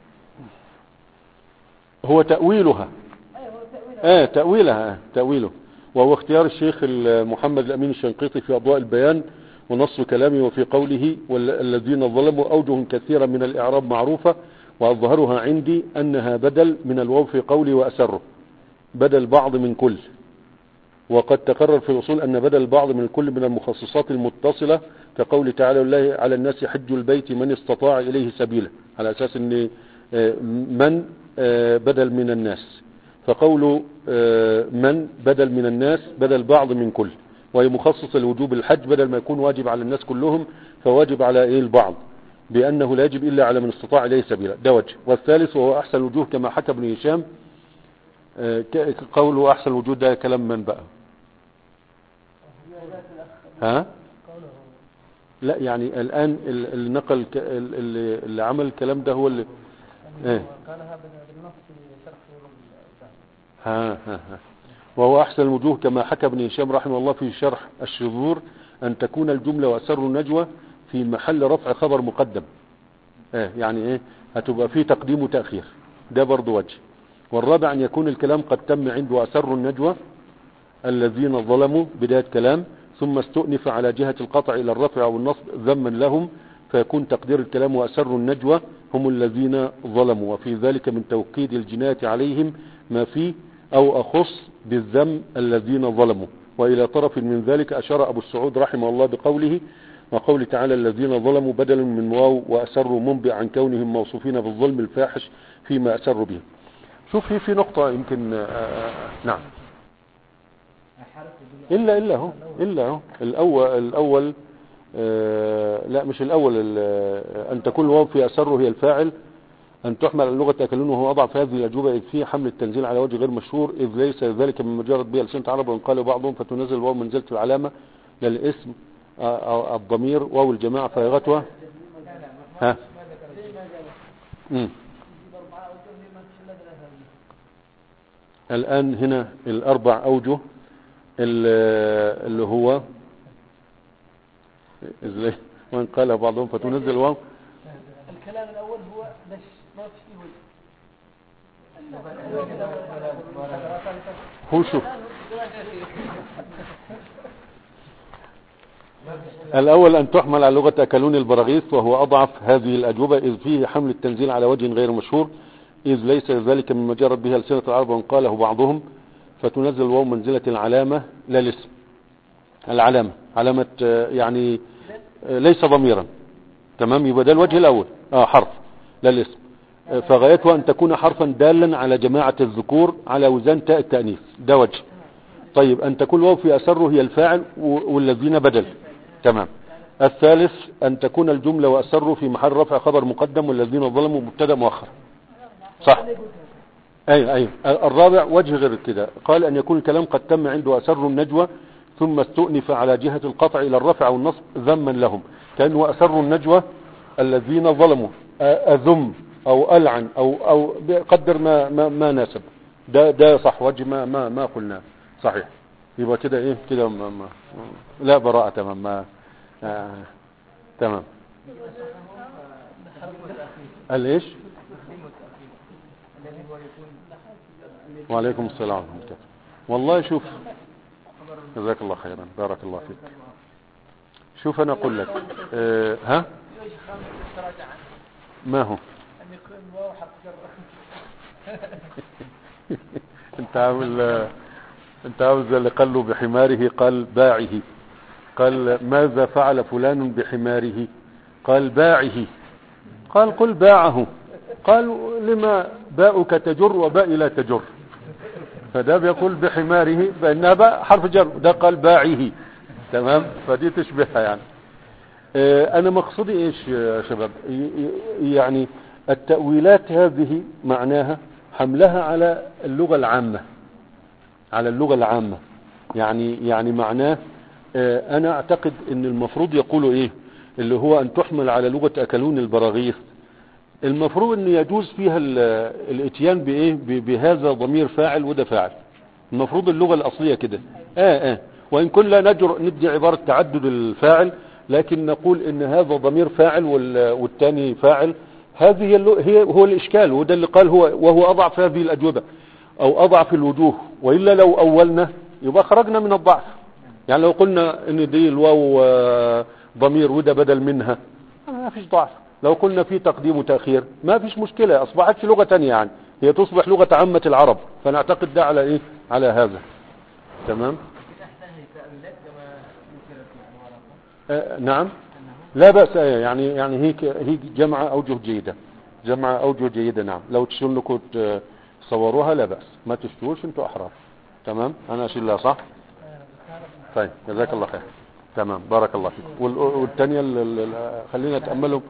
هو تأويلها. اه تأويلها تأويله، وهو اختيار الشيخ محمد الأمين الشنقيطي في أضواء البيان ونص كلامه، وفي قوله والذين ظلموا أوجه كثيرة من الإعراب معروفة، وأظهرها عندي أنها بدل من الواو في قوله وأسره، بدل بعض من كل. وقد تقرر في الأصول أن بدل بعض من الكل من المخصصات المتصلة، كقول تعالى الله على الناس حج البيت من استطاع إليه سبيلا، على أساس أن من بدل من الناس، فقول من بدل من الناس بدل بعض من كل، وهي مخصصة لوجوب الحج، بدل ما يكون واجب على الناس كلهم فواجب على إيه البعض، بأنه لا يجب إلا على من استطاع إليه سبيلا. ده وجه. والثالث وهو أحسن الوجوه كما حكى ابن هشام. قوله أحسن الوجود ده كلام من بقى؟ ها لا يعني الآن اللي نقل اللي, اللي عمل الكلام ده هو اللي ايه قالها بالنص في شرح ها ها ها وهو أحسن الوجوه كما حكى ابن هشام رحمه الله في شرح الشذور أن تكون الجملة وأسر النجوى في محل رفع خبر مقدم. ايه يعني ايه هتبقى فيه تقديم وتأخير. ده برضو وجه. والرابع أن يكون الكلام قد تم عنده وأسر النجوى الذين ظلموا بداية كلام، ثم استؤنف على جهة القطع إلى الرفع أو النصب ذما لهم، فيكون تقدير الكلام وأسر النجوى هم الذين ظلموا، وفي ذلك من توكيد الجناية عليهم ما فيه، أو أخص بالذم الذين ظلموا. وإلى طرف من ذلك أشار أبو السعود رحمه الله بقوله وقول تعالى الذين ظلموا بدل من واو وأسروا منبئ عن كونهم موصوفين بالظلم الفاحش فيما أسروا به. شوف هي في نقطة يمكن آآ نعم إلا إلا هو إلا هو الأول الأول لا مش الأول أن تكون الواو في أسره هي الفاعل، أن تحمل على اللغة تأكلون، وهو أضعف هذه الأجوبة إذ فيه حمل التنزيل على وجه غير مشهور، إذ ليس ذلك من مجرد بها لسنة عرب، وإن قال بعضهم فتنزل الواو منزلة العلامة للاسم الضمير واو الجماعة فيغتها. ها مم. الآن هنا الأربع أوجه اللي هو إزاي وإن قال بعضهم فتنزل الواو. الكلام الأول هو بس ما فيه هو شوف الأول أن تحمل على لغة أكلون البراغيث، وهو أضعف هذه الأجوبة إذ فيه حمل التنزيل على وجه غير مشهور، إذ ليس ذلك من مجرد بها لسنة العرب، وإن قاله بعضهم فتنزل الواو منزلة العلامة لا الاسم. العلامة علامة يعني ليس ضميرا. تمام. يبقى ده الوجه الأول آه حرف لا الاسم، فغايتها أن تكون حرفا دالا على جماعة الذكور على وزن تاء التأنيث. ده وجه. طيب أن تكون الواو في أسره هي الفاعل والذين بدل. تمام. الثالث أن تكون الجملة وأسره في محل رفع خبر مقدم والذين ظلموا مبتدا مؤخر. صح. أي أي الرابع وجه غير كده، قال أن يكون الكلام قد تم عنده أسر النجوى ثم استؤنف على جهة القطع إلى الرفع أو النصب ذما لهم، كأنه أسروا النجوى الذين ظلموا، أذم أو ألعن أو أو قدر ما ما, ما ناسب. ده ده صح وجه ما ما ما قلنا صحيح. يبقى كده ايه كده ما ما لا براءة تمام ما آه تمام. قال ايش؟ وعليكم السلام ورحمة الله. والله شوف، جزاك الله خيرا، بارك الله فيك. شوف انا اقول لك اه ها ما هو انت عامل انت عاوز اللي قال له بحماره قال باعه، قال ماذا فعل فلان بحماره قال باعه، قال قل باعه، قال لما باؤك تجر وباء لا تجر، فده بيقول بحماره فإنها باء حرف جر، ده قال باعه. تمام، فدي تشبهها يعني. اه انا مقصودي ايش يا شباب؟ يعني التأويلات هذه معناها حملها على اللغة العامة، على اللغة العامة. يعني يعني معناه اه انا اعتقد ان المفروض يقولوا ايه اللي هو ان تحمل على لغة اكلون البراغيث، المفروض ان يجوز فيها الاتيان بايه بهذا ضمير فاعل وده فاعل، المفروض اللغة الاصلية كده. اه اه وان كنا نجر ندي عبارة تعدد الفاعل، لكن نقول ان هذا ضمير فاعل والتاني فاعل. هذه هي هو الاشكال، وده اللي قال هو وهو اضعف هذه الاجوبة او اضعف الوجوه، وإلا لو اولنا يبقى خرجنا من الضعف. يعني لو قلنا ان دي الواو ضمير وده بدل منها ما فيش ضعف، لو قلنا في تقديم وتأخير ما فيش مشكلة، اصبحت لغة تانية، يعني هي تصبح لغة عامة العرب، فنعتقد ده على ايه على هذا. تمام. آه نعم لا بأس، يعني يعني هيك هي جمع اوجه جيدة، جمع اوجه جيدة. نعم لو تشتون لكم تصوروها لا بأس، ما تشتوش انتوا احرار. تمام انا اشيل لها صح. طيب جزاك الله خير. تمام بارك الله فيك. والثانية خلينا نتأملهم.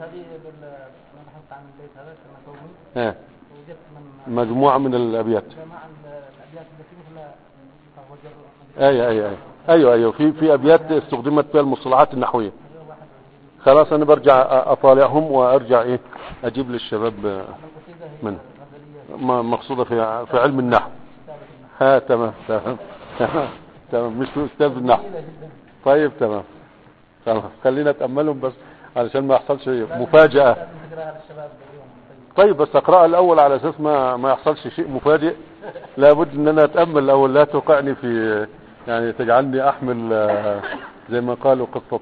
اه مجموعة من الابيات. ايوه ايوه ايوه ايوه في في ابيات استخدمت فيها المصطلحات النحوية. خلاص انا برجع اطالعهم وارجع ايه اجيب للشباب منه مقصودة في في علم النحو. ها تمام تمام تمام مش استاذ النحو. طيب تمام تمام خلينا نتأملهم بس علشان ما يحصلش مفاجأة. طيب بس اقرأ الاول على اساس ما ما يحصلش شيء مفاجئ. لابد ان انا اتأمل الاول، لا توقعني في يعني تجعلني احمل زي ما قالوا قصة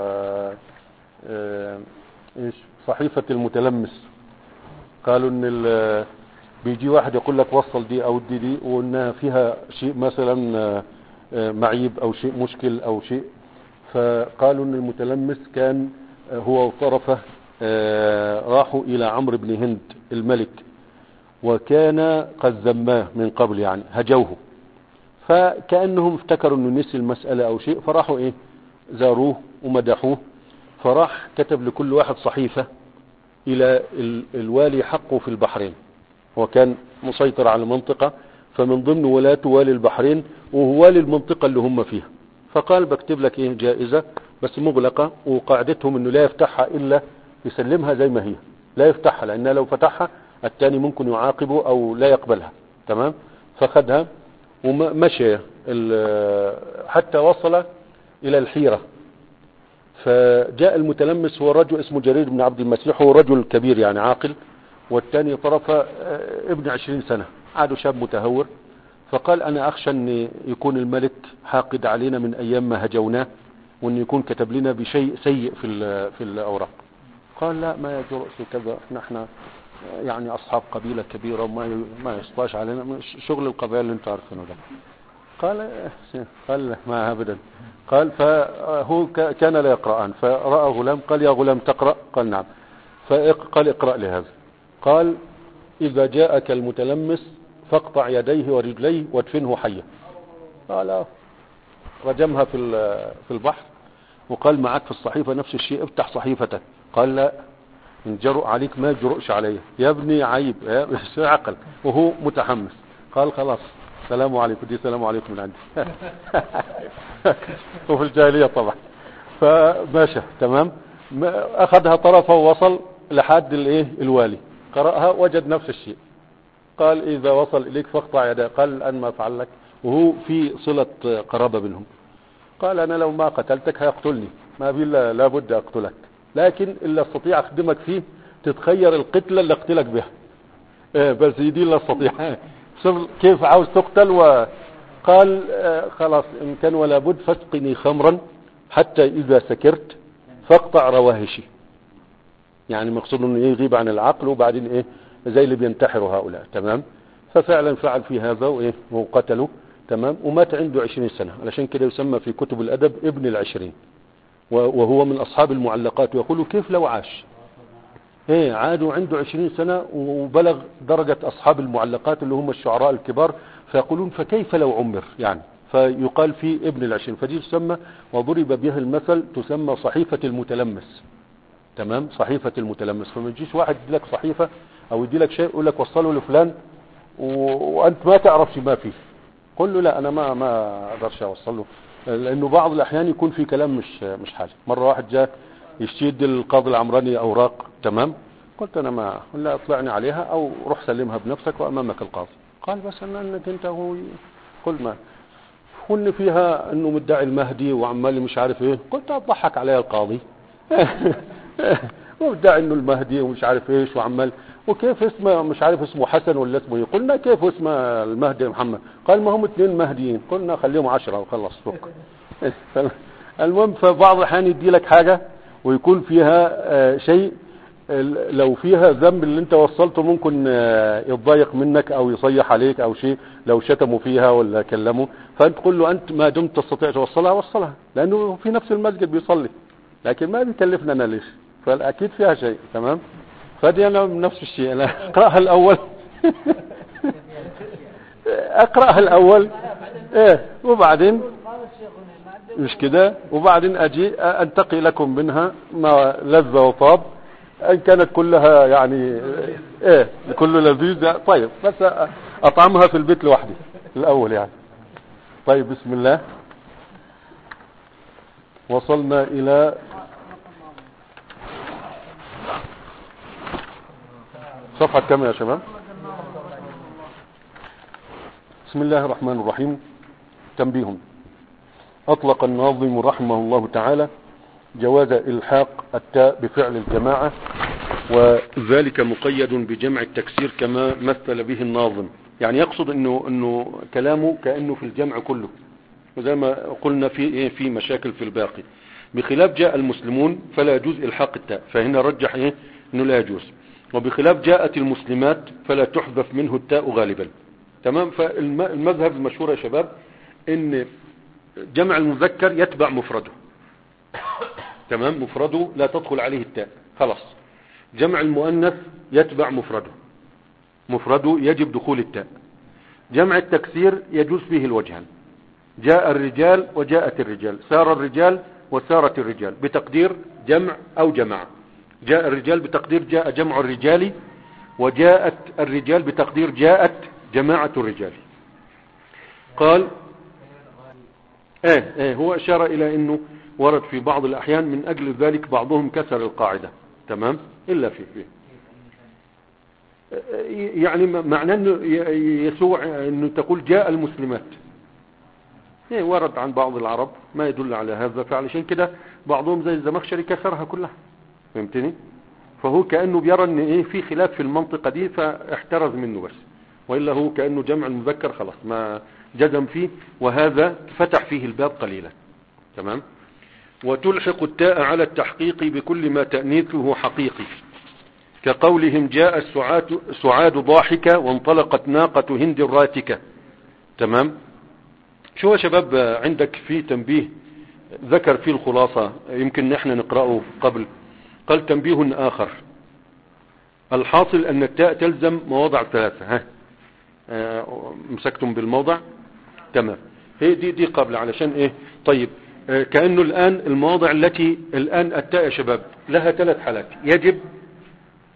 ايش صحيفة المتلمس. قالوا ان بيجي واحد يقول لك وصل دي او دي دي وانها فيها شيء مثلا معيب او شيء مشكل او شيء، فقالوا ان المتلمس كان هو وطرفه راحوا الى عمرو بن هند الملك، وكان قد ذماه من قبل يعني هجوه، فكأنهم افتكروا انه نسي المسألة او شيء، فراحوا ايه زاروه ومدحوه، فراح كتب لكل واحد صحيفة الى الوالي حقه في البحرين، وكان مسيطر على المنطقة، فمن ضمن ولاته والي البحرين وهو والي المنطقة اللي هم فيها، فقال بكتب لك ايه جائزة بس مغلقة، وقاعدتهم انه لا يفتحها الا يسلمها زي ما هي، لا يفتحها لانها لو فتحها التاني ممكن يعاقبه او لا يقبلها. تمام، فخدها ومشي حتى وصل الى الحيرة، فجاء المتلمس هو رجل اسمه جرير بن عبد المسيح، هو رجل كبير يعني عاقل، والثاني طرفه ابن عشرين سنة عادوا شاب متهور، فقال انا اخشى ان يكون الملك حاقد علينا من ايام ما هجوناه، وان يكون كتب لنا بشيء سيء في في الاوراق. قال لا ما يجرؤ كذا، نحن يعني اصحاب قبيلة كبيرة وما ما يصطاش علينا شغل القبائل اللي انتم عارفينه ده. قال قال ما ابدا. قال فهو كان لا يقرأان، فرأى غلام قال يا غلام تقرأ؟ قال نعم. فقال اقرأ لهذا. قال إذا جاءك المتلمس فاقطع يديه ورجليه وادفنه حيا. قال رجمها في في البحر، وقال معك في الصحيفة نفس الشيء، افتح صحيفتك. قال لا ان جرؤ عليك ما جرؤش علي يا ابني، عيب يا عقل، وهو متحمس. قال خلاص سلام عليكم، دي سلام عليكم من عندي. وفي الجاهلية طبعا. فماشى تمام، اخذها طرفه ووصل لحد الايه الوالي، قرأها وجد نفس الشيء. قال اذا وصل اليك فاقطع يداه. قال الان ما فعل لك وهو في صلة قرابة بينهم. قال انا لو ما قتلتك هيقتلني، ما في الا لابد اقتلك، لكن الا استطيع اخدمك فيه تتخير القتلة اللي اقتلك بها. ايه بس دي لا استطيع. كيف عاوز تقتل؟ وقال آه خلاص ان كان ولا بد فاسقني خمرا حتى اذا سكرت فاقطع رواهشي. يعني مقصود انه يغيب عن العقل، وبعدين ايه زي اللي بينتحروا هؤلاء. تمام. ففعلا فعل في هذا وايه وقتله. تمام. ومات عنده عشرين سنة، علشان كده يسمى في كتب الادب ابن العشرين، وهو من اصحاب المعلقات. ويقولوا كيف لو عاش؟ ايه عادوا عنده عشرين سنة وبلغ درجة اصحاب المعلقات اللي هم الشعراء الكبار، فيقولون فكيف لو عمر يعني. فيقال في ابن العشرين، فدي تسمى وضرب بها المثل، تسمى صحيفة المتلمس. تمام. صحيفة المتلمس. فما يجيش واحد يدي لك صحيفة او يدي لك شيء يقول لك وصله لفلان و... وانت ما تعرفش ما فيه، قل له لا انا ما ما اقدرش اوصله، لانه بعض الاحيان يكون في كلام مش مش حاجة. مرة واحد جاء يشتيد القاضي العمراني اوراق. تمام. قلت انا ما لا اطلعني عليها، او روح سلمها بنفسك وامامك القاضي. قال بس ان انك انت هو قل ما قلنا فيها انه مدعي المهدي وعمال مش عارف ايه. قلت اضحك عليها القاضي. ومدعي انه المهدي ومش عارف ايش وعمال، وكيف اسمه مش عارف اسمه حسن ولا اسمه ايه. قلنا كيف اسمه المهدي يا محمد؟ قال ما هم اثنين مهديين. قلنا خليهم عشرة وخلص فوق. المهم فبعض الاحيان يدي لك حاجة ويكون فيها شيء لو فيها ذنب اللي انت وصلته ممكن يتضايق منك او يصيح عليك او شيء، لو شتموا فيها ولا كلموا، فانت تقول له انت ما دمت تستطيع توصلها وصلها، لانه في نفس المسجد بيصلي، لكن ما بيكلفنا انا ليش، فاكيد فيها شيء. تمام. فدي انا نفس الشيء، انا اقراها الاول. اقراها الاول ايه وبعدين مش كده، وبعدين اجي انتقي لكم منها ما لذ وطاب، ان كانت كلها يعني ايه كله لذيذ. طيب بس اطعمها في البيت لوحدي الاول يعني. طيب بسم الله. وصلنا الى صفحة كم يا شباب؟ بسم الله الرحمن الرحيم. تنبيه. اطلق الناظم رحمه الله تعالى جواز الحاق التاء بفعل الجماعة، وذلك مقيد بجمع التكسير كما مثل به الناظم. يعني يقصد انه انه كلامه كانه في الجمع كله، وزي ما قلنا في ايه في مشاكل في الباقي. بخلاف جاء المسلمون فلا يجوز الحاق التاء، فهنا رجح ايه انه لا يجوز. وبخلاف جاءت المسلمات فلا تحذف منه التاء غالبا. تمام. فالمذهب المشهور يا شباب ان جمع المذكر يتبع مفرده. تمام. مفرده لا تدخل عليه التاء خلاص. جمع المؤنث يتبع مفرده، مفرده يجب دخول التاء. جمع التكسير يجوز فيه الوجهان، جاء الرجال وجاءت الرجال، سار الرجال وسارت الرجال بتقدير جمع او جماعة. جاء الرجال بتقدير جاء جمع الرجال، وجاءت الرجال بتقدير جاءت جماعة الرجال. قال ايه ايه هو اشار الى انه ورد في بعض الاحيان، من اجل ذلك بعضهم كسر القاعدة. تمام. الا في فيه يعني معناه انه يسوع انه تقول جاء المسلمات، ايه ورد عن بعض العرب ما يدل على هذا، فعلشان كده بعضهم زي الزمخشري كسرها كلها. فهمتني؟ فهو كأنه بيرى ان ايه في خلاف في المنطقة دي فاحترز منه بس، وإلا هو كأنه جمع المذكر خلاص ما جزم فيه، وهذا فتح فيه الباب قليلا. تمام. وتلحق التاء على التحقيق بكل ما تأنيثه حقيقي، كقولهم جاء السعاد, سعاد ضاحكة وانطلقت ناقة هند راتكة. تمام. شو يا شباب عندك في تنبيه ذكر فيه الخلاصة، يمكن نحن نقرأه قبل. قال تنبيه آخر، الحاصل أن التاء تلزم مواضع ثلاثة. ها آه مسكتم بالموضع. تمام. هي دي دي قبل علشان ايه. طيب آه كأنه الآن المواضع التي الآن التاء يا شباب لها ثلاث حالات، يجب،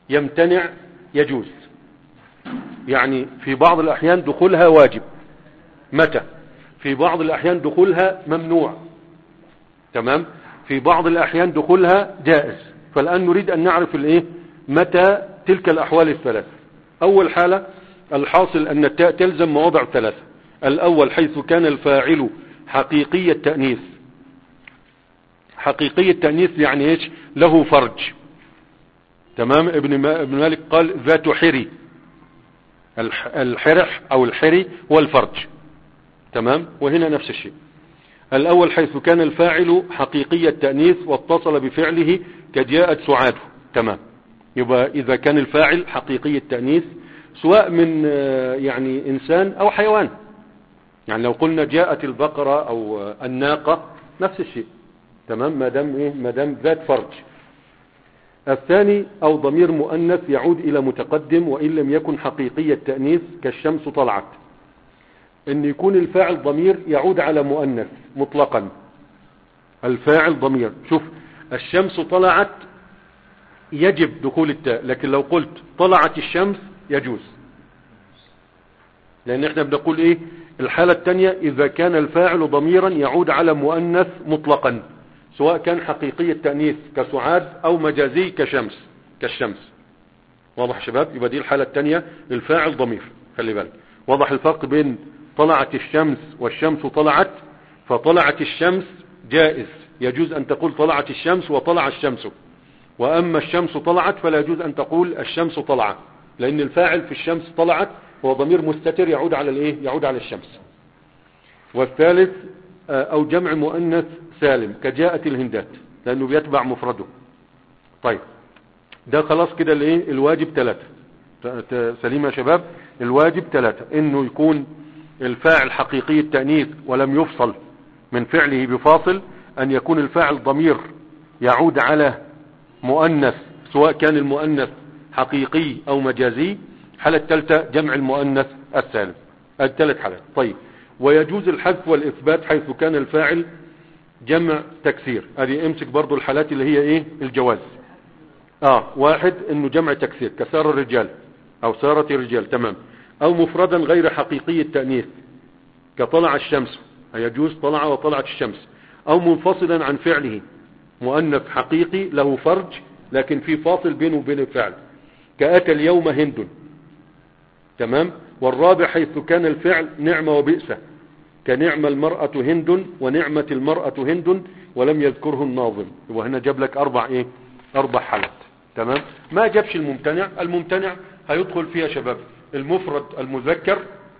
يمتنع، يجوز. يعني في بعض الأحيان دخولها واجب، متى. في بعض الأحيان دخولها ممنوع، تمام، في بعض الأحيان دخولها جائز. فالآن نريد أن نعرف الإيه متى تلك الأحوال الثلاث. أول حالة الحاصل أن التاء تلزم مواضع ثلاثة. الأول حيث كان الفاعل حقيقي التأنيث. حقيقي التأنيث يعني إيش؟ له فرج، تمام. ابن ابن مالك قال ذات حري، الحرح أو الحري هو الفرج، تمام. وهنا نفس الشيء. الأول حيث كان الفاعل حقيقي التأنيث واتصل بفعله كجاءت سعاد، تمام. يبقى إذا كان الفاعل حقيقي التأنيث سواء من يعني إنسان أو حيوان، يعني لو قلنا جاءت البقرة أو الناقة نفس الشيء، تمام، ما دام إيه ما دام ذات فرج. الثاني أو ضمير مؤنث يعود إلى متقدم وإن لم يكن حقيقي التأنيث كالشمس طلعت. ان يكون الفاعل ضمير يعود على مؤنث مطلقا. الفاعل ضمير، شوف الشمس طلعت يجب دخول التاء، لكن لو قلت طلعت الشمس يجوز، لان احنا بنقول ايه الحالة الثانية اذا كان الفاعل ضميرا يعود على مؤنث مطلقا سواء كان حقيقي التأنيث كسعاد او مجازي كشمس كالشمس. واضح شباب؟ يبقى دي الحالة الثانية للفاعل ضمير. خلي بالك، واضح الفرق بين طلعت الشمس والشمس طلعت. فطلعت الشمس جائز، يجوز أن تقول طلعت الشمس وطلع الشمس. وأما الشمس طلعت فلا يجوز أن تقول الشمس طلعت، لأن الفاعل في الشمس طلعت هو ضمير مستتر يعود على الإيه؟ يعود على الشمس. والثالث أو جمع مؤنث سالم كجاءت الهندات، لأنه بيتبع مفرده. طيب ده خلاص كده الإيه؟ الواجب ثلاثة. سليم يا شباب؟ الواجب ثلاثة، إنه يكون الفاعل حقيقي التأنيث ولم يفصل من فعله بفاصل، أن يكون الفاعل ضمير يعود على مؤنث سواء كان المؤنث حقيقي أو مجازي. حالة الثالثة جمع المؤنث السالم. الثلاث حالات. طيب، ويجوز الحذف والإثبات حيث كان الفاعل جمع تكسير. هذه امسك برضو الحالات اللي هي ايه الجواز. اه واحد انه جمع تكسير كسار الرجال او سارة الرجال، تمام. او مفردا غير حقيقي التأنيث كطلع الشمس، يجوز طلع وطلعت الشمس. او منفصلا عن فعله مؤنث حقيقي له فرج لكن في فاصل بينه وبين الفعل كأتى اليوم هند، تمام. والرابع حيث كان الفعل نعمة وبئسة كنعم المرأة هند ونعمة المرأة هند ولم يذكره الناظم. وهنا جاب لك اربع ايه اربع حالات، تمام. ما جابش الممتنع. الممتنع هيدخل فيها شباب المفرد المذكر.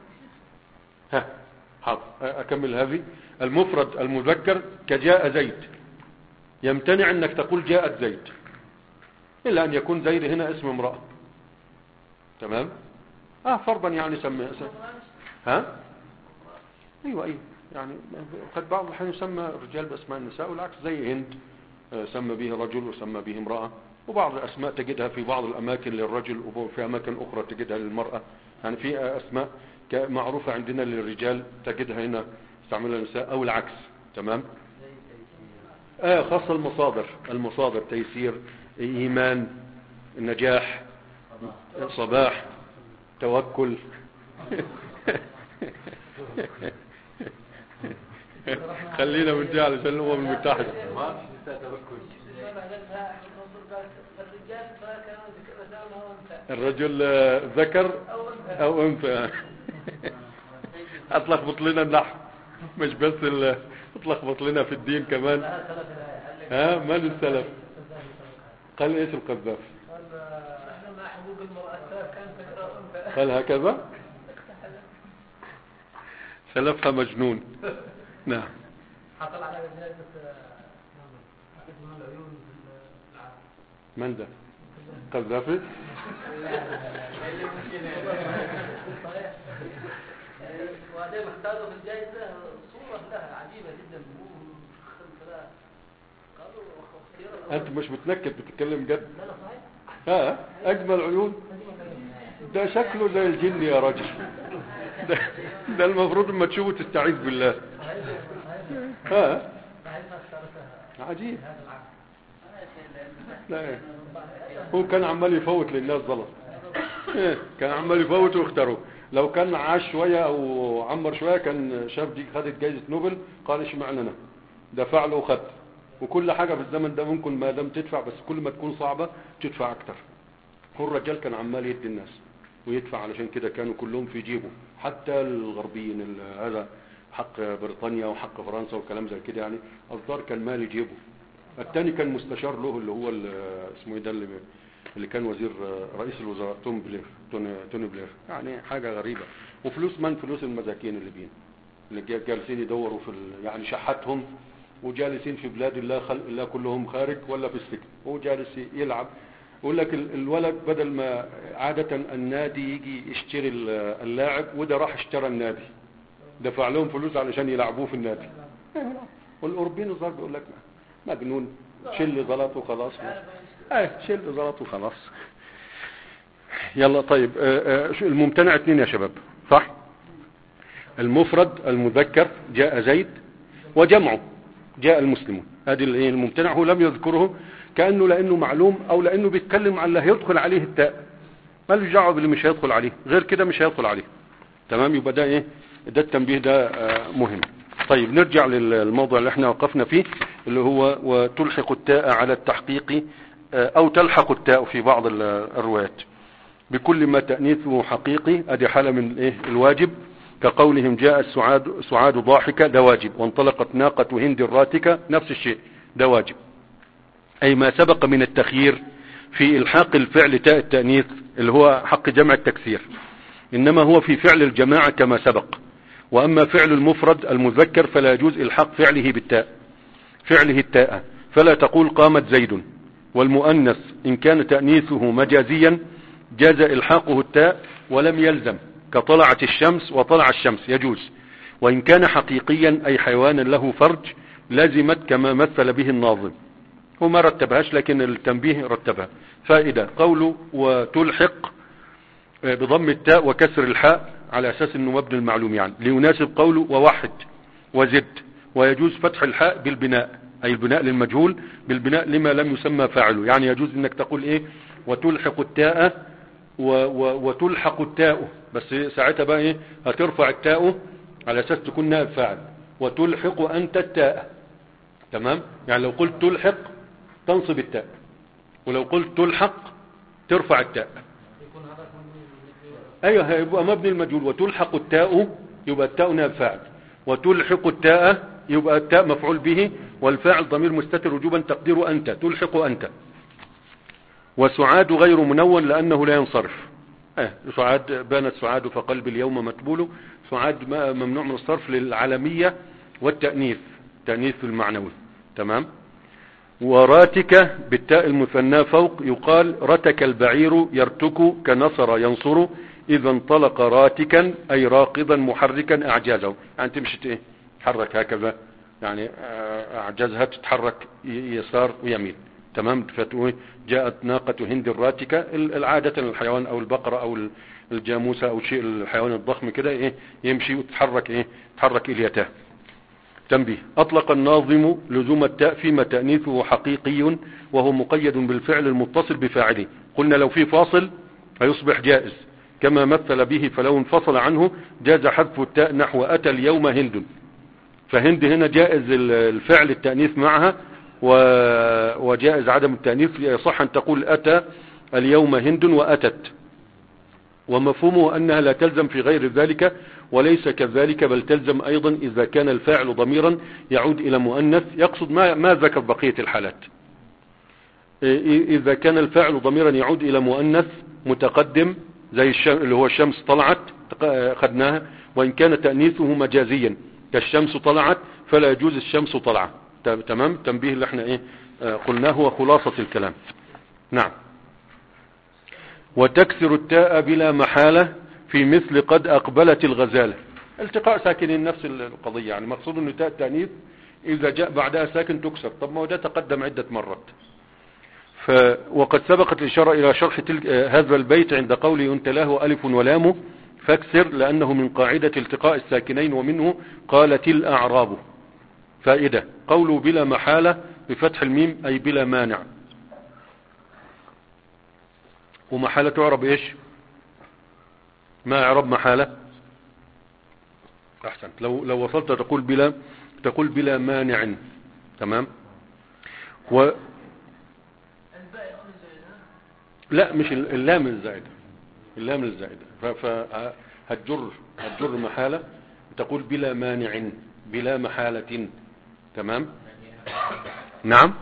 ها حاضر اكمل هذه. المفرد المذكر كجاء زيد، يمتنع انك تقول جاءت زيد الا ان يكون زيد هنا اسم امرأة، تمام. اه فرضا يعني سمي اسم. ها ايوه ايوه يعني قد بعض الحين يسمى الرجال باسماء النساء والعكس، زي هند سمى به رجل وسمى به امرأة. وبعض الاسماء تجدها في بعض الاماكن للرجل وفي اماكن اخرى تجدها للمرأة. يعني في اسماء معروفة عندنا للرجال تجدها هنا استعملها النساء او العكس، تمام. اه خاصة المصادر. المصادر تيسير، ايمان، النجاح، صباح، توكل. خلينا من دي علشان الامم المتحدة. الرجل ذكر او انثى. هتلخبط لنا النحو مش بس تلخبط لنا في الدين كمان. ها من السلف قال ايش القذاف؟ قال هكذا سلفها مجنون. نعم. من ده قذافي؟ وبعدين اختاروا في الجائزة صورة لها عجيبة جدا. انت مش بتنكت بتتكلم جد. ها اجمل عيون ده شكله زي الجن يا راجل. ده, ده المفروض اما تشوفه تستعيذ بالله. ها عجيب. لا هو كان عمال يفوت للناس غلط. كان عمال يفوت واختاروا. لو كان عاش شوية او عمر شوية كان شاف دي خدت جايزة نوبل قال ايش معنى انا دفع له وخد. وكل حاجة في الزمن ده ممكن ما دام تدفع، بس كل ما تكون صعبة تدفع اكتر. هو الرجال كان عمال يدي الناس ويدفع، علشان كده كانوا كلهم في جيبه، حتى الغربيين. هذا حق بريطانيا وحق فرنسا وكلام زي كده، يعني اصدار كان مالي جيبه. الثاني كان مستشار له اللي هو اسمه ايه ده اللي اللي كان وزير رئيس الوزراء توني بلير توني بلير يعني حاجة غريبة. وفلوس من فلوس المساكين الليبيين اللي جالسين يدوروا في يعني شحتهم، وجالسين في بلاد الله خلق الله كلهم خارج ولا في السجن، هو جالس يلعب. يقول لك الولد بدل ما عادة النادي يجي يشتري اللاعب، وده راح اشترى النادي، دفع لهم فلوس علشان يلعبوه في النادي. والاوروبيين الظاهر بيقول لك مجنون، شل زلط وخلاص. اه شل زلط وخلاص. يلا طيب، اه اه الممتنع اثنين يا شباب صح؟ المفرد المذكر جاء زيد، وجمعه جاء المسلمون. هذه الممتنع هو لم يذكره كأنه لأنه معلوم، أو لأنه بيتكلم عن اللي هيدخل عليه التاء، ما له دعوه باللي مش هيدخل عليه، غير كده مش هيدخل عليه. تمام، يبقى ده ايه، ده التنبيه ده آه مهم. طيب نرجع للموضوع اللي احنا وقفنا فيه، اللي هو وتلحق التاء على التحقيق آه او تلحق التاء في بعض الروايات بكل ما تأنيثه حقيقي. ادي حالة من ايه الواجب، كقولهم جاء السعاد سعاد ضاحكة، ده واجب. وانطلقت ناقة هند راتكة، نفس الشيء، ده واجب. اي ما سبق من التخيير في الحاق الفعل تاء التأنيث اللي هو حق جمع التكسير، انما هو في فعل الجماعة كما سبق. واما فعل المفرد المذكر فلا يجوز الحاق فعله بالتاء، فعله التاء، فلا تقول قامت زيد. والمؤنث ان كان تأنيثه مجازيا جاز الحاقه التاء ولم يلزم، كطلعت الشمس وطلع الشمس يجوز. وان كان حقيقيا اي حيوانا له فرج لازمت كما مثل به الناظم. هو ما رتبهاش لكن التنبيه رتبها. فائدة قوله وتلحق بضم التاء وكسر الحاء على اساس انه مبني المعلوم، يعني ليناسب قوله ووحد وزد. ويجوز فتح الحاء بالبناء، اي البناء للمجهول بالبناء لما لم يسمى فاعله. يعني يجوز انك تقول ايه وتلحق التاء و و وتلحق التاء، بس ساعتها بقى ايه هترفع التاء على اساس تكون نائب فاعل، وتلحق انت التاء. تمام، يعني لو قلت تلحق تنصب التاء، ولو قلت تلحق ترفع التاء. ايوه هيبقى مبني المجهول، وتلحق التاء يبقى التاء نائب فاعل، وتلحق التاء يبقى التاء مفعول به، والفاعل ضمير مستتر وجوبا تقديره انت، تلحق انت. وسعاد غير منون لانه لا ينصرف. اه سعاد بانت سعاد فقلب اليوم متبول، سعاد ممنوع من الصرف للعالمية والتأنيث، تأنيث المعنوي. تمام. وراتك بالتاء المثنى فوق يقال رتك البعير يرتك كنصر ينصر، اذا انطلق راتكا اي راقضا محركا اعجازه، يعني تمشي ايه تحرك هكذا، يعني اعجازها تتحرك يسار ويمين. تمام. فتقول جاءت ناقة هند الراتكة، العادة الحيوان او البقرة او الجاموسة او شيء الحيوان الضخم كده ايه يمشي وتتحرك ايه تحرك اليته. تنبيه اطلق الناظم لزوم التاء فيما تأنيثه حقيقي وهو مقيد بالفعل المتصل بفاعله. قلنا لو في فاصل هيصبح جائز كما مثل به، فلو انفصل عنه جاز حذف التاء نحو اتى اليوم هند، فهند هنا جائز الفعل التأنيث معها وجائز عدم التأنيث. يصح ان تقول اتى اليوم هند واتت، ومفهومه انها لا تلزم في غير ذلك، وليس كذلك بل تلزم ايضا اذا كان الفاعل ضميرا يعود الى مؤنث. يقصد ما, ما ذكر بقية الحالات. اذا كان الفاعل ضميرا يعود الى مؤنث متقدم زي الشم اللي هو الشمس طلعت خدناها، وان كان تأنيثه مجازيا كالشمس طلعت فلا يجوز الشمس طلعت. تمام. تنبيه اللي احنا ايه قلناه وخلاصة الكلام. نعم. وتكسر التاء بلا محالة في مثل قد أقبلت الغزالة، التقاء ساكنين نفس القضية، يعني مقصود أن تاء التأنيث إذا جاء بعدها ساكن تكسر. طب ما هو ده تقدم عدة مرات. ف وقد سبقت الإشارة إلى شرح تلك هذا البيت عند قوله أنت له ألف ولام فاكسر، لأنه من قاعدة التقاء الساكنين، ومنه قالت الأعراب. فائدة قوله بلا محالة بفتح الميم أي بلا مانع. ومحالة تعرب إيش؟ ما إعراب محالة؟ أحسنت. لو لو وصلت تقول بلا تقول بلا مانع. تمام. و لا مش اللام الزائدة، اللام الزائدة فهتجر هتجر محالة تقول بلا مانع بلا محالة. تمام. نعم.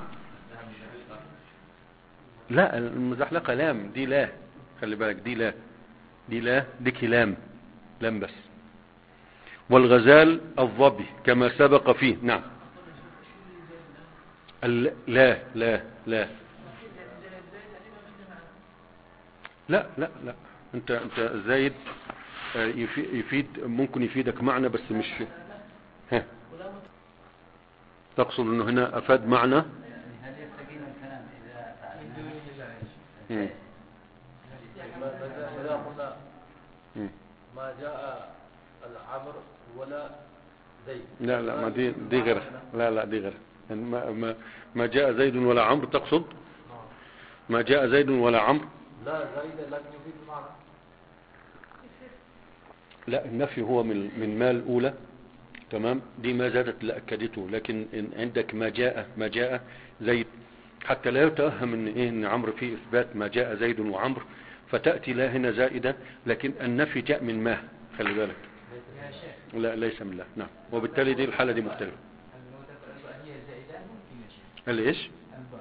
لا المزحلقة لام، دي لا، خلي بالك دي لا، دي لا دي كلام، لام بس. والغزال الظبي كما سبق فيه. نعم. لا لا لا لا لا لا لا انت انت زايد يفيد، ممكن يفيدك معنى بس مش ها. تقصد انه هنا افاد معنى. هل يستقيم الكلام اذا اذا قلنا ما جاء العمر ولا زيد؟ لا لا ما دي دي غير، لا لا دي غير. ما ما ما جاء زيد ولا عمرو تقصد؟ ما جاء زيد ولا عمرو. لا زيد لكن يفيد المعنى. لا النفي هو من من ما الأولى. تمام. دي ما زادت لأكدته، لكن إن عندك ما جاء ما جاء زيد حتى لا يتوهم ان ايه ان عمرو فيه اثبات ما جاء زيد وعمرو، فتأتي لا هنا زائدة، لكن النفي جاء من ما، خلي بالك. لا ليس من لا. نعم. وبالتالي دي الحالة دي مختلفة. الايش؟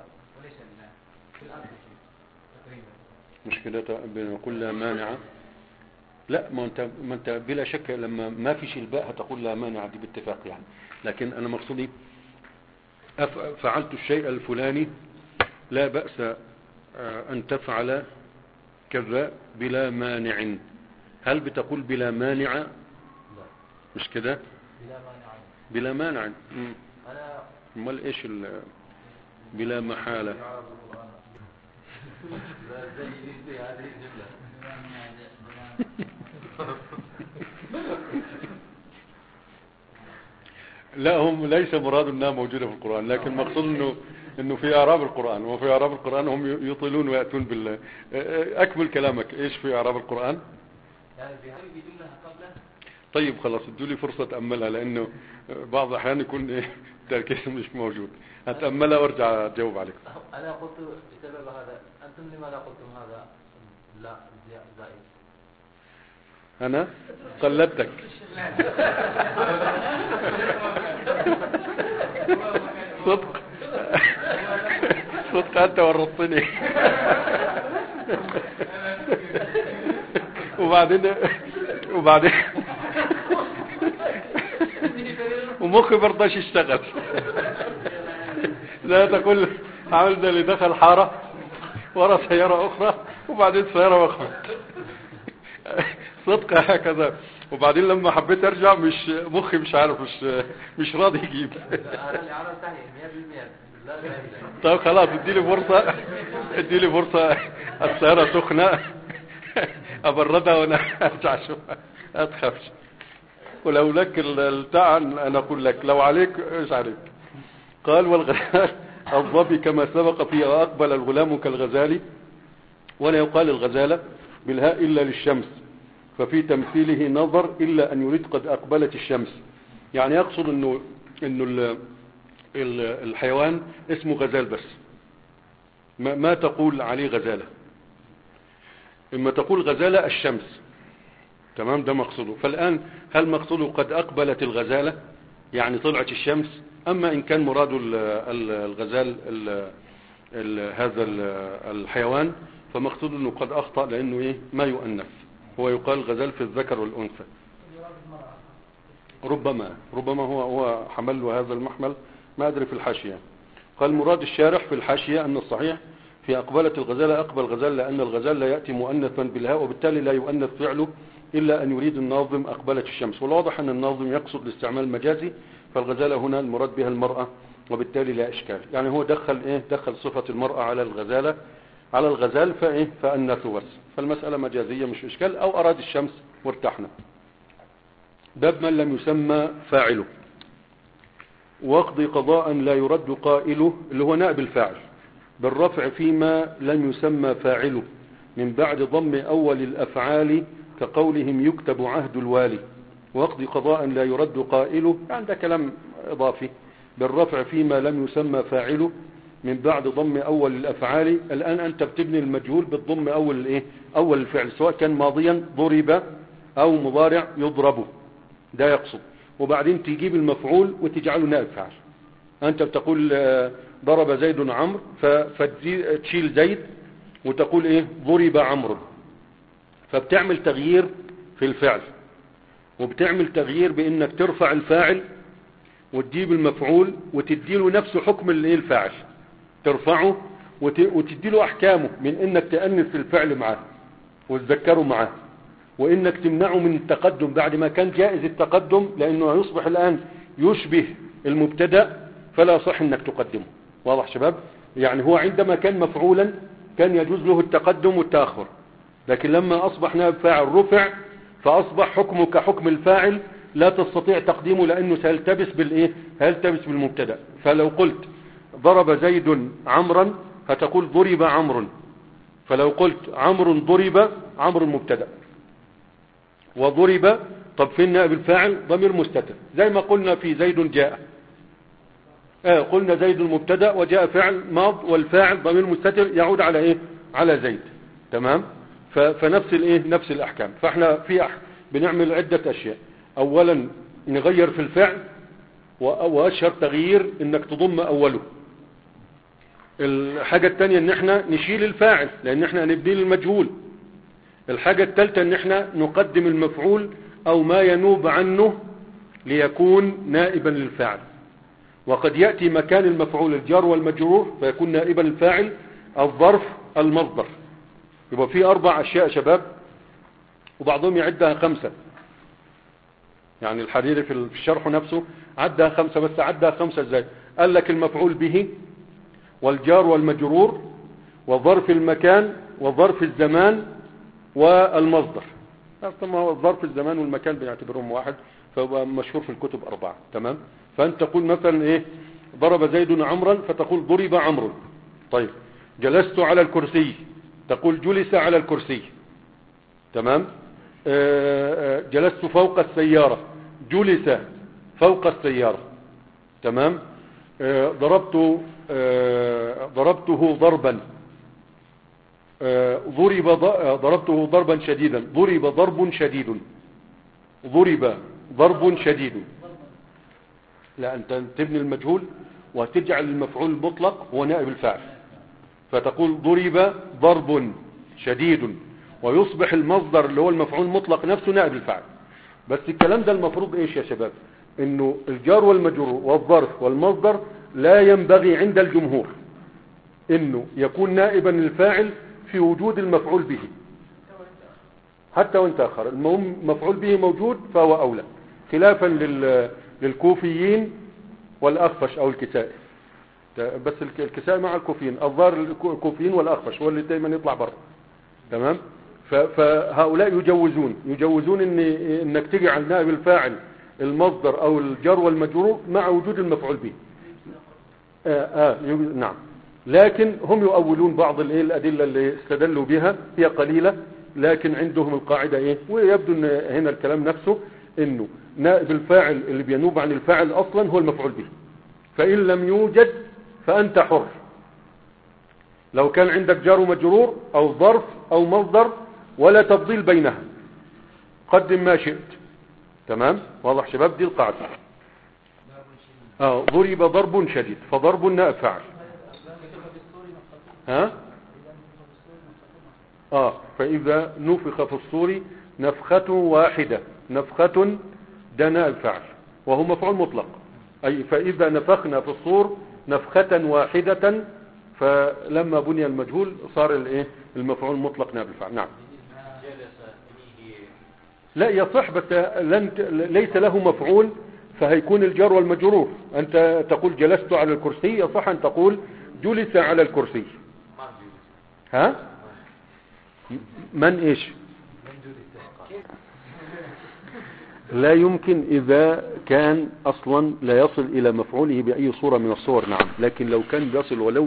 مش كده بنقول لا مانع. لا ما انت ما انت بلا شك لما ما فيش الباء هتقول لا مانع، دي باتفاق يعني. لكن انا مقصودي فعلت الشيء الفلاني لا بأس ان تفعل كذا بلا مانع. هل بتقول بلا مانع؟ مش كده؟ بلا مانع. بلا مانع. انا امال ايش بلا محالة؟ لا هم ليس مراد انها موجودة في القرآن، لكن مقصود انه انه في اعراب القرآن، وفي اعراب القرآن هم يطيلون ويأتون بال. اكمل كلامك، ايش في اعراب القرآن؟ يعني في هذه جملة قبله. طيب خلاص ادوا لي فرصة اتأملها، لانه بعض الاحيان يكون ايه التركيز مش موجود. هتأملها وارجع اجاوب عليك. انا قلت بسبب هذا، انتم لماذا قلتم هذا لا زائد؟ انا قلدتك. صدق صدق انت ورطتني. وبعدين وبعدين ومخي برضاش يشتغل. لا تقول عامل ده اللي دخل حارة ورا سيارة اخرى وبعدين سيارة وقفت. صدق هكذا. وبعدين لما حبيت ارجع مش مخي مش عارف مش مش راضي يجيب. طيب خلاص اديلي فرصة، اديلي فرصة السيارة سخنة ابردها وانا ارجع اشوفها، ما تخافش. ولو لك التعن انا اقول لك، لو عليك ايش عليك. قال والغزال الظبي كما سبق فيه، واقبل الغلام كالغزال، ولا يقال الغزالة بالهاء الا للشمس، ففي تمثيله نظر الا ان يريد قد اقبلت الشمس. يعني يقصد انه انه الحيوان اسمه غزال بس، ما, ما تقول عليه غزالة. اما تقول غزالة الشمس. تمام. ده مقصوده. فالآن هل مقصوده قد أقبلت الغزالة يعني طلعت الشمس، أما إن كان مراد الغزال ال ال هذا الحيوان فمقصود أنه قد أخطأ، لأنه إيه ما يؤنث، هو يقال غزال في الذكر والأنثى. ربما ربما هو هو حمل هذا المحمل، ما أدري في الحاشية. قال مراد الشارح في الحاشية أن الصحيح في أقبلت الغزالة أقبل غزال، لأن الغزال لا يأتي مؤنثا بالهاء، وبالتالي لا يؤنث فعله إلا أن يريد الناظم أقبلت الشمس. والواضح أن الناظم يقصد الاستعمال المجازي، فالغزالة هنا المراد بها المرأة، وبالتالي لا إشكال. يعني هو دخل إيه دخل صفة المرأة على الغزالة على الغزال فإيه فأنثه بس، فالمسألة مجازية مش إشكال، أو أراد الشمس وارتحنا. باب من لم يسمى فاعله. واقضي قضاء لا يرد قائله، اللي هو نائب الفاعل، بالرفع فيما لم يسمى فاعله، من بعد ضم أول الأفعال كقولهم يكتب عهد الوالي واقضي قضاء لا يرد قائله، يعني ده كلام إضافي بالرفع فيما لم يسمى فاعله من بعد ضم أول الأفعال. الآن أنت بتبني المجهول بالضم أول الإيه؟ أول الفعل، سواء كان ماضيا ضرب أو مضارع يضرب، ده يقصد. وبعدين تجيب المفعول وتجعله نائب فاعل. أنت بتقول ضرب زيد عمرو، فتشيل زيد وتقول إيه؟ ضرب عمرو، فبتعمل تغيير في الفعل، وبتعمل تغيير بإنك ترفع الفاعل وتجيب المفعول وتديله نفس حكم الايه الفاعل، ترفعه وتديله احكامه من انك تأنث الفعل معاه وتذكره معاه، وانك تمنعه من التقدم بعد ما كان جائز التقدم، لانه يصبح الان يشبه المبتدا فلا صح انك تقدمه. واضح شباب؟ يعني هو عندما كان مفعولا كان يجوز له التقدم والتاخر، لكن لما اصبح نائب فاعل رفع فاصبح حكمه كحكم الفاعل، لا تستطيع تقديمه لانه سيلتبس بالايه؟ هيلتبس بالمبتدا. فلو قلت ضرب زيد عمرا فتقول ضرب عمرو، فلو قلت عمرو ضرب، عمرو مبتدا وضرب، طب فين نائب الفاعل؟ ضمير مستتر، زي ما قلنا في زيد جاء، آه قلنا زيد المبتدا وجاء فعل ماض والفاعل ضمير مستتر يعود على ايه؟ على زيد. تمام؟ فنفس الايه؟ نفس الاحكام. فاحنا في أح... بنعمل عدة اشياء. اولا نغير في الفعل، واشهر تغيير انك تضم اوله. الحاجة الثانية ان احنا نشيل الفاعل لان احنا هنبني المجهول. الحاجة الثالثة ان احنا نقدم المفعول او ما ينوب عنه ليكون نائبا للفاعل. وقد يأتي مكان المفعول الجار والمجرور فيكون نائبا للفاعل الظرف المصدر. يبقى في اربع اشياء شباب، وبعضهم يعدها خمسة، يعني الحريري في الشرح نفسه عدها خمسة، بس عدها خمسة ازاي؟ قال لك المفعول به والجار والمجرور وظرف المكان وظرف الزمان والمصدر. ما هو ظرف الزمان والمكان بنعتبرهم واحد، فهو مشهور في الكتب أربعة. تمام؟ فأنت تقول مثلا إيه؟ ضرب زيد عمرا فتقول ضرب عمرو. طيب جلست على الكرسي تقول جلس على الكرسي. تمام؟ آه جلست فوق السيارة جلس فوق السيارة. تمام؟ آه ضربت آه ضربته ضربا آه ضرب ضربته ضربا شديدا، ضرب ضرب شديد، ضرب ضرب شديد. لا، انت تبني المجهول وتجعل المفعول المطلق هو نائب الفاعل، فتقول ضرب ضرب شديد، ويصبح المصدر اللي هو المفعول المطلق نفسه نائب الفاعل. بس الكلام ده المفروض ايش يا شباب؟ انه الجار والمجرور والظرف والمصدر لا ينبغي عند الجمهور انه يكون نائبا للفاعل في وجود المفعول به، حتى وان تأخر. المهم مفعول به موجود فهو اولى، خلافا لل... للكوفيين والاخفش او الكسائي. بس الكسائي مع الكوفيين، الظاهر الكوفيين والاخفش هو اللي دايما يطلع بره. تمام؟ فهؤلاء يجوزون يجوزون ان انك تجعل نائب الفاعل المصدر او الجار والمجرور مع وجود المفعول به. آه آه نعم. لكن هم يؤولون بعض الايه الادله اللي استدلوا بها، هي قليله لكن عندهم القاعده ايه، ويبدو ان هنا الكلام نفسه انه نائب الفاعل اللي بينوب عن الفاعل اصلا هو المفعول به، فان لم يوجد فانت حر. لو كان عندك جار ومجرور او ظرف او مصدر ولا تفضيل بينها، قدم ما شئت. تمام؟ واضح شباب؟ دي القاعده. اه ضرب ضرب شديد، فضرب نائب فاعل. ها اه فاذا نفخ في الصور نفخة واحدة، نفخة ده نائب فاعل وهو مفعول مطلق، اي فاذا نفخنا في الصور نفخة واحدة، فلما بني المجهول صار الايه المفعول مطلق نائب الفاعل. نعم. لا يصح، بس لن ليس له مفعول فهيكون الجار والمجرور. انت تقول جلست على الكرسي، يصح ان تقول جلس على الكرسي. ها من ايش؟ لا يمكن اذا كان اصلا لا يصل الى مفعوله باي صورة من الصور. نعم، لكن لو كان بيصل ولو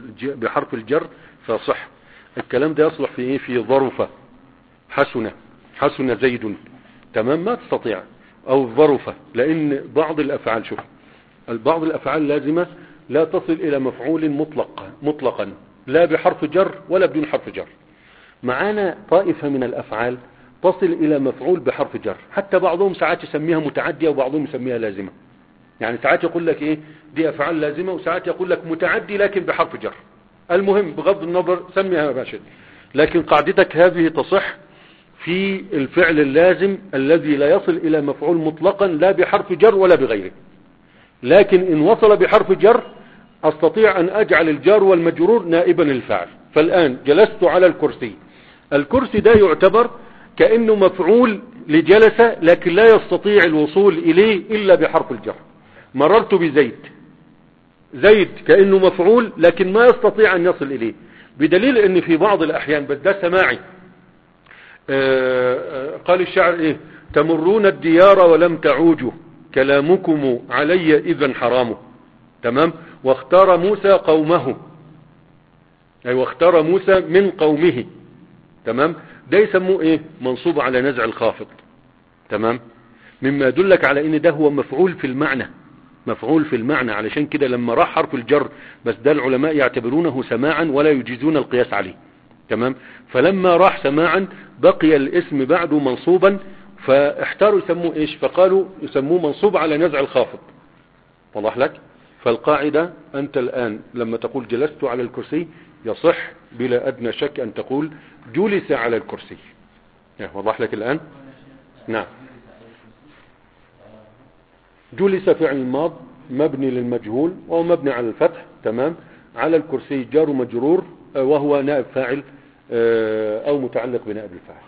بحرف الجر فصح. الكلام ده يصلح في ايه؟ في ظرفة حسنة. حسن زيد، تمام، ما تستطيع. او الظرف، لان بعض الافعال، شوف، بعض الافعال لازمة لا تصل الى مفعول مطلق مطلقا، لا بحرف جر ولا بدون حرف جر. معانا طائفة من الافعال تصل الى مفعول بحرف جر، حتى بعضهم ساعات يسميها متعدية وبعضهم يسميها لازمة. يعني ساعات يقول لك ايه دي افعال لازمة، وساعات يقول لك متعدي لكن بحرف جر. المهم بغض النظر سميها ما شئت، لكن قاعدتك هذه تصح في الفعل اللازم الذي لا يصل الى مفعول مطلقا لا بحرف جر ولا بغيره. لكن ان وصل بحرف جر استطيع ان اجعل الجار والمجرور نائبا للفاعل. فالان جلست على الكرسي، الكرسي ده يعتبر كأنه مفعول لجلس، لكن لا يستطيع الوصول اليه الا بحرف الجر. مررت بزيد، زيد كأنه مفعول لكن ما يستطيع ان يصل اليه، بدليل ان في بعض الاحيان، بس ده سماعي، آآ آآ قال الشاعر ايه: تمرون الديار ولم تعوجوا، كلامكم علي اذا حرام. تمام. واختار موسى قومه، اي واختار موسى من قومه. تمام. ده يسموه ايه؟ منصوب على نزع الخافض. تمام. مما يدلك على ان ده هو مفعول في المعنى، مفعول في المعنى. علشان كده لما راح حرف الجر، بس ده العلماء يعتبرونه سماعا ولا يجيزون القياس عليه. تمام. فلما راح سماعا بقي الاسم بعده منصوبا، فاحتاروا يسموه ايش؟ فقالوا يسموه منصوب على نزع الخافض. واضح لك؟ فالقاعدة انت الان لما تقول جلست على الكرسي يصح بلا ادنى شك ان تقول جلس على الكرسي. واضح لك الان؟ نعم. جلس فعل الماض مبني للمجهول وهو مبني على الفتح. تمام. على الكرسي جار مجرور وهو نائب فاعل او متعلق بنائب الفاعل.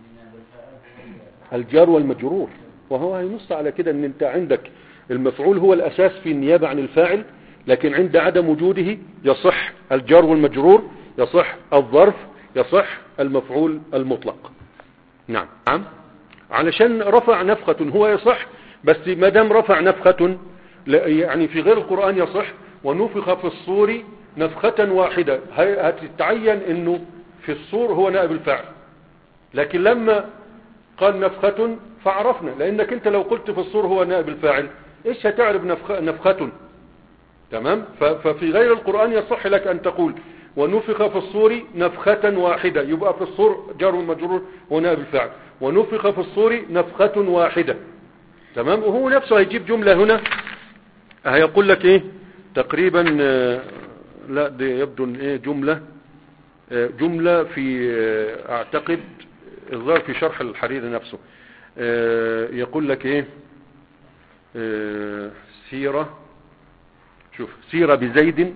الجار والمجرور، وهو ينص على كده ان انت عندك المفعول هو الاساس في النيابة عن الفاعل، لكن عند عدم وجوده يصح الجار والمجرور، يصح الظرف، يصح المفعول المطلق. نعم. نعم. علشان رفع نفخة هو يصح، بس ما دام رفع نفخة، يعني في غير القرآن يصح ونفخ في الصور نفخة واحدة، هتتعين انه في الصور هو نائب الفاعل. لكن لما قال نفخة فعرفنا، لانك انت لو قلت في الصور هو نائب الفاعل ايش هتعرف نفخة, نفخة. تمام. ففي غير القرآن يصح لك ان تقول ونفخ في الصور نفخة واحدة، يبقى في الصور جار ومجرور هو نائب الفاعل، ونفخ في الصور نفخة واحدة. تمام. وهو نفسه هيجيب جملة هنا هيقول لك ايه تقريبا، لا دي يبدو ان ايه جملة جملة في اعتقد الظاهر في شرح الحريري نفسه، يقول لك ايه سيرة، شوف، سيرة بزيد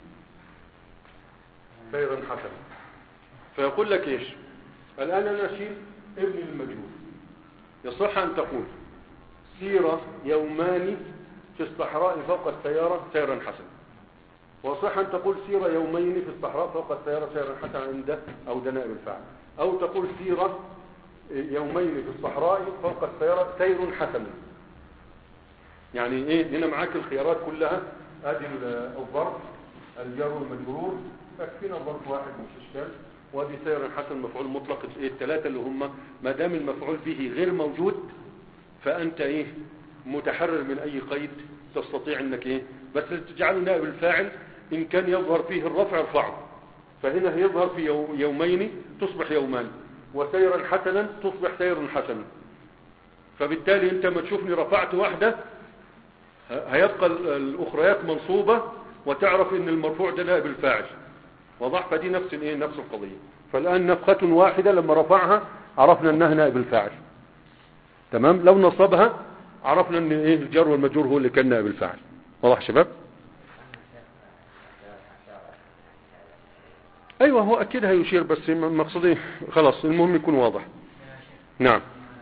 خيرا حسنا. فيقول لك ايش الان انا اشيل ابني المجهول، يصح ان تقول سيرة يومان في الصحراء فوق السيارة سيرا حسنا، وصح ان تقول سيرة يومين في الصحراء فوق السيارة سيرا حسنا عند او ده نائب الفاعل، او تقول سيرة يومين في الصحراء فوق السيارة سير حسن. يعني ايه هنا معاك الخيارات كلها، ادي الظرف الجار والمجرور، تكفينا ظرف واحد مش اشكال، وادي سير حسن مفعول مطلق. ايه الثلاثه اللي هم ما دام المفعول به غير موجود فانت ايه متحرر من اي قيد، تستطيع انك ايه بس تجعله نائب الفاعل. ان كان يظهر فيه الرفع ارفعه، فهنا هيظهر في يومين تصبح يومان، وسيرا حسنا تصبح سير حسن. فبالتالي انت ما تشوفني رفعت واحدة هيبقى الاخريات منصوبة، وتعرف ان المرفوع ده نائب الفاعل. وضح؟ فدي نفس الايه نفس القضية. فالان نفخة واحدة لما رفعها عرفنا انها نائب الفاعل. تمام. لو نصبها عرفنا ان ايه الجار والمجرور هو اللي كان نائب الفاعل. واضح شباب؟ ايوه هو اكيد هيشير، بس مقصدي خلاص المهم يكون واضح. نعم.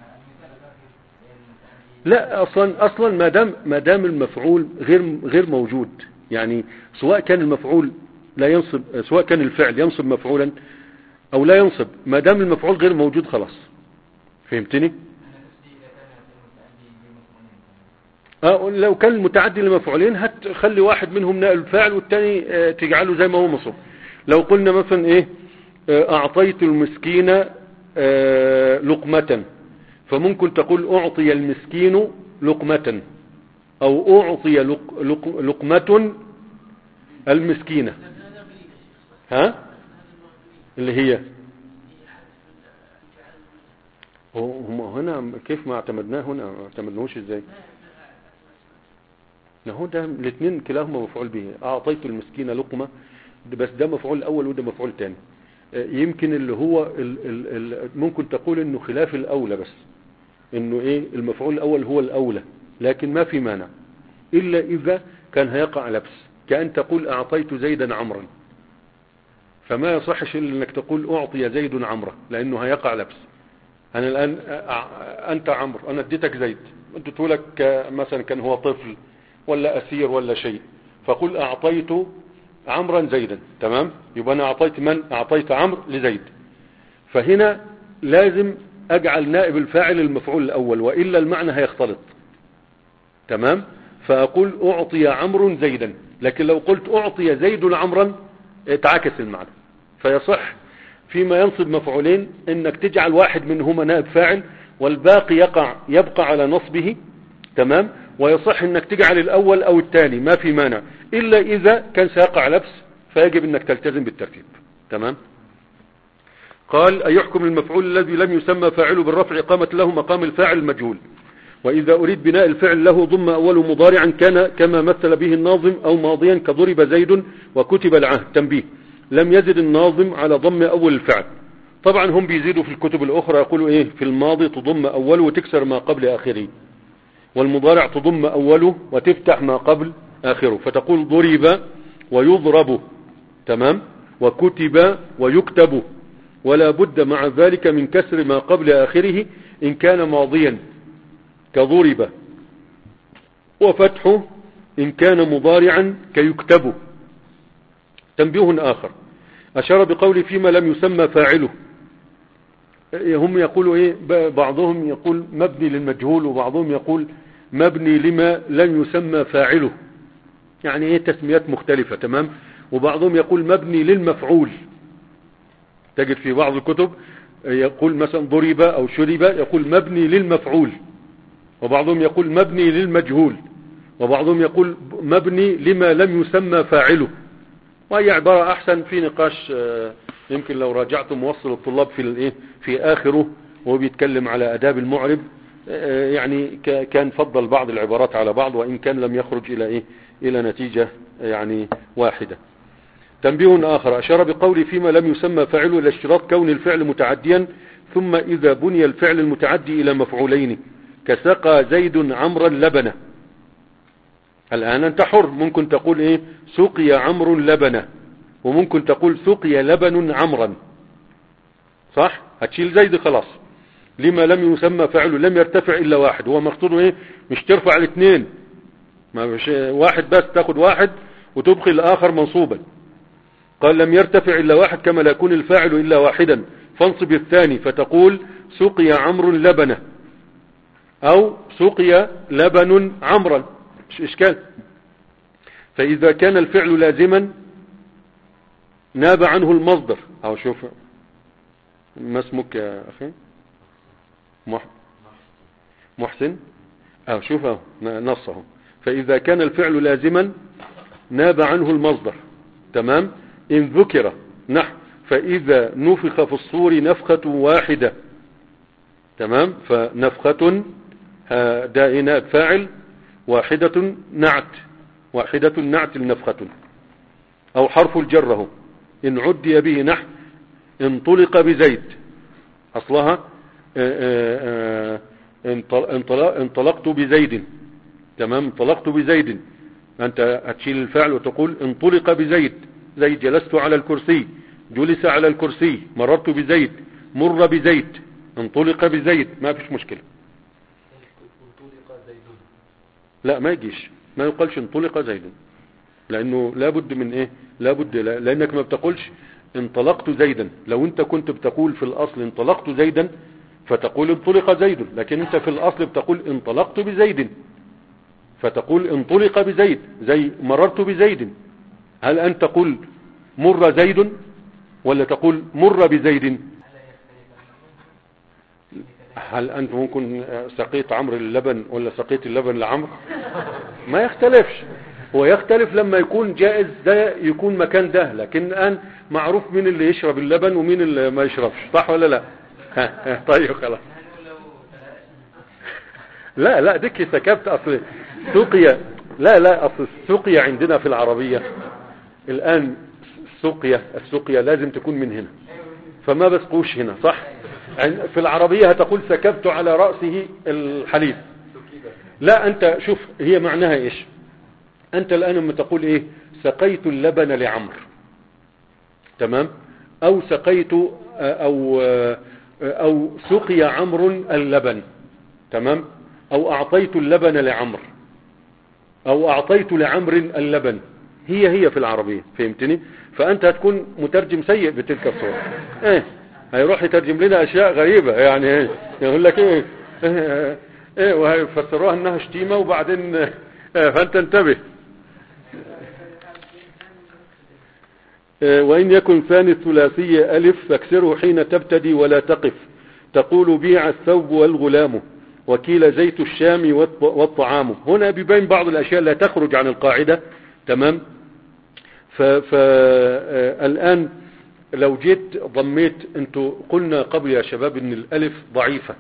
لا اصلا اصلا ما دام ما دام المفعول غير غير موجود، يعني سواء كان المفعول لا ينصب، سواء كان الفعل ينصب مفعولا او لا ينصب، ما دام المفعول غير موجود خلاص. فهمتني؟ اه لو كان المتعدي لمفعولين هتخلي واحد منهم نائب الفاعل والثاني اه تجعله زي ما هو مصب. لو قلنا مثلا ايه اه اعطيت المسكين آه لقمة، فممكن تقول أعطي المسكين لقمة، أو أعطي لق لق لقمة المسكينة. ها اللي هي هم هنا كيف ما اعتمدناه هنا، ما اعتمدناهوش ازاي؟ هو ده الاثنين كلاهما مفعول به. اعطيت المسكين لقمة، بس ده مفعول اول وده مفعول تاني. يمكن اللي هو ال ال ال ممكن تقول انه خلاف الاولى، بس انه ايه المفعول الاول هو الاولى، لكن ما في مانع الا اذا كان هيقع لبس، كأن تقول اعطيت زيدا عمرا، فما يصحش الا انك تقول اعطي زيد عمرا، لانه هيقع لبس. انا الان انت عمرو، انا اديتك زيد، اديته لك مثلا كان هو طفل ولا اسير ولا شيء، فقل اعطيت عمرا زيدا، تمام؟ يبقى انا اعطيت من؟ اعطيت عمرو لزيد. فهنا لازم اجعل نائب الفاعل المفعول الاول، والا المعنى هيختلط، تمام؟ فاقول اعطي عمرو زيدا، لكن لو قلت اعطي زيد عمرا تعكس المعنى. فيصح فيما ينصب مفعولين انك تجعل واحد منهما نائب فاعل والباقي يقع يبقى على نصبه، تمام؟ ويصح انك تجعل الاول او الثاني، ما في مانع، الا اذا كان سيقع لبس فيجب انك تلتزم بالترتيب، تمام؟ قال ايحكم المفعول الذي لم يسمى فاعله بالرفع قامة له مقام الفاعل المجهول، واذا اريد بناء الفعل له ضم اوله مضارعا كان كما مثل به الناظم، او ماضيا كضرب زيد وكتب العهد. تنبيه: لم يزد الناظم على ضم اول الفعل. طبعا هم بيزيدوا في الكتب الاخرى، يقولوا ايه في الماضي تضم اوله وتكسر ما قبل اخره، والمضارع تضم اوله وتفتح ما قبل اخره، فتقول ضرب ويضرب، تمام؟ وكتب ويكتب، ولا بد مع ذلك من كسر ما قبل اخره ان كان ماضيا كضرب، وفتحه ان كان مضارعا كيكتب. تنبيه اخر: اشار بقول فيما لم يسمى فاعله. هم يقولوا ايه؟ بعضهم يقول مبني للمجهول، وبعضهم يقول مبني لما لم يسمى فاعله، يعني ايه تسميات مختلفة، تمام؟ وبعضهم يقول مبني للمفعول. تجد في بعض الكتب يقول مثلا ضرب او شرب يقول مبني للمفعول، وبعضهم يقول مبني للمجهول، وبعضهم يقول مبني لما لم يسمى فاعله. وهي عبارة احسن في نقاش، يمكن لو راجعت موصل الطلاب في الايه في اخره وهو بيتكلم على اداب المعرب، يعني كان فضل بعض العبارات على بعض، وان كان لم يخرج الى ايه الى نتيجة يعني واحدة. تنبيه اخر: اشار بقول فيما لم يسمى فاعله الى اشتراط كون الفعل متعديا، ثم اذا بني الفعل المتعدي الى مفعولين كسقى زيد عمرا لبنه. الان انت حر، ممكن تقول ايه سقي عمرو لبنه، وممكن تقول سقي لبن عمرا، صح؟ هتشيل زيد خلاص. لما لم يسمى فاعله لم يرتفع الا واحد، هو مقصوده ايه؟ مش ترفع الاثنين، ما مش واحد بس، تاخد واحد وتبقي الاخر منصوبا. قال لم يرتفع الا واحد كما لا يكون الفاعل الا واحدا، فانصب الثاني فتقول سقي عمرو لبنه، او سقي لبن عمرا، مش اشكال. فاذا كان الفعل لازما ناب عنه المصدر. او شوف ما اسمك يا اخي؟ محسن. او شوف نصه: فاذا كان الفعل لازما ناب عنه المصدر، تمام؟ ان ذكر نحو فاذا نفخ في الصور نفخة واحدة، تمام؟ فنفخة ده نائب فاعل، واحدة نعت، واحدة نعت النفخة. او حرف الجره ان عدي به نحو انطلق بزيد، اصلها انطلقت بزيد، تمام؟ انطلقت بزيد، انت هتشيل الفعل وتقول انطلق بزيد. زيد جلست على الكرسي، جلس على الكرسي، مررت بزيد، مر بزيد، انطلق بزيد، ما فيش مشكلة. لا ما يجيش، ما يقالش انطلق زيد، لانه لابد من ايه؟ لابد لانك ما بتقولش انطلقت زيدا. لو انت كنت بتقول في الاصل انطلقت زيدا فتقول انطلق زيد، لكن انت في الاصل بتقول انطلقت بزيد، فتقول انطلق بزيد، زي مررت بزيد. هل انت تقول مر زيد ولا تقول مر بزيد؟ هل أنت ممكن سقيت عمرو اللبن ولا سقيت اللبن لعمرو؟ ما يختلفش. هو يختلف لما يكون جائز ده يكون مكان ده، لكن الآن معروف مين اللي يشرب اللبن ومين اللي ما يشربش، صح ولا لا؟ ها طيب خلاص. لا لا ديك سكبت أصل سقيا، لا لا أصل السقيا عندنا في العربية الآن السقيا السقيا لازم تكون من هنا، فما بسقوش هنا، صح؟ في العربية هتقول سكبت على رأسه الحليب. لا أنت شوف هي معناها إيش. أنت الآن لما تقول إيه سقيت اللبن لعمرو، تمام، أو سقيت أو أو سقي عمرو اللبن، تمام، أو أعطيت اللبن لعمرو، أو أعطيت لعمرو اللبن، هي هي في العربية، فهمتني؟ فأنت هتكون مترجم سيء بتلك الصورة. إيه هيروح يترجم لنا أشياء غريبة، يعني إيه يقول لك إيه إيه, إيه وهيفسروها أنها شتيمة وبعدين إيه، فأنت انتبه. وإن يكن ثاني الثلاثية ألف فاكسره حين تبتدي ولا تقف، تقول بيع الثوب والغلام وكيل زيت الشام والطعام. هنا بيبين بعض الأشياء لا تخرج عن القاعدة، تمام. فالآن لو جيت ضميت، انتوا قلنا قبل يا شباب ان الألف ضعيفة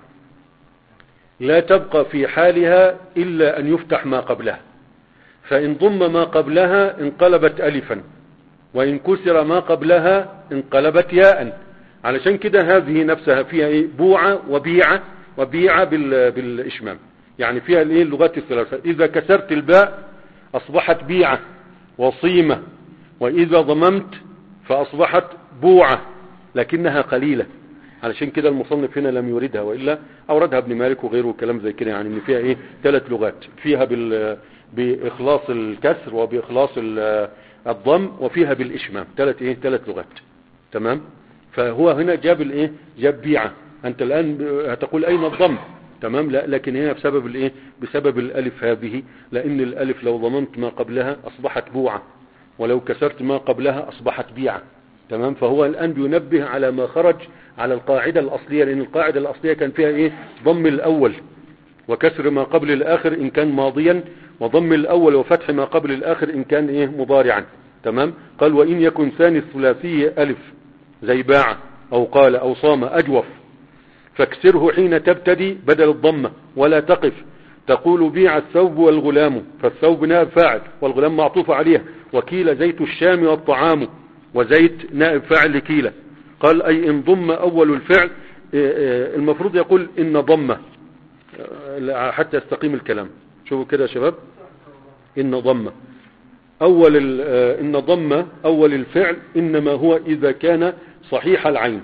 لا تبقى في حالها إلا أن يفتح ما قبلها، فإن ضم ما قبلها انقلبت ألفا، وإن كسر ما قبلها انقلبت ياء. علشان كده هذه نفسها فيها ايه بوعة وبيعة، وبيعة بالإشمام، يعني فيها الايه اللغات الثلاثة. إذا كسرت الباء أصبحت بيعة وصيمة، وإذا ضممت فأصبحت بوعة لكنها قليلة. علشان كده المصنف هنا لم يوردها، وإلا أوردها ابن مالك وغيره كلام زي كده، يعني ان فيها ايه ثلاث لغات، فيها بال بإخلاص الكسر وبإخلاص الضم وفيها بالإشمام، ثلاث ايه ثلاث لغات، تمام. فهو هنا جاب الايه جاب بيعة. انت الآن هتقول اين الضم، تمام، لا لكن هنا بسبب الايه بسبب الألف هذه، لأن الألف لو ضممت ما قبلها أصبحت بوعة، ولو كسرت ما قبلها أصبحت بيعة، تمام. فهو الآن بينبه على ما خرج على القاعدة الأصلية، لأن القاعدة الأصلية كان فيها ايه ضم الأول وكسر ما قبل الآخر إن كان ماضيا، وضم الأول وفتح ما قبل الآخر إن كان ايه مضارعا، تمام. قال وإن يكن ثاني الثلاثية ألف زي باع أو قال أو صام أجوف، فاكسره حين تبتدي بدل الضمة ولا تقف، تقول بيع الثوب والغلام، فالثوب نائب فاعل والغلام معطوف عليها، وكيل زيت الشام والطعام، وزيت نائب فاعل لكيلة. قال أي إن ضم أول الفعل، المفروض يقول إن ضمه حتى يستقيم الكلام. شوفوا كده يا شباب، إن ضمه أول إن ضمه أول الفعل إنما هو إذا كان صحيح العين،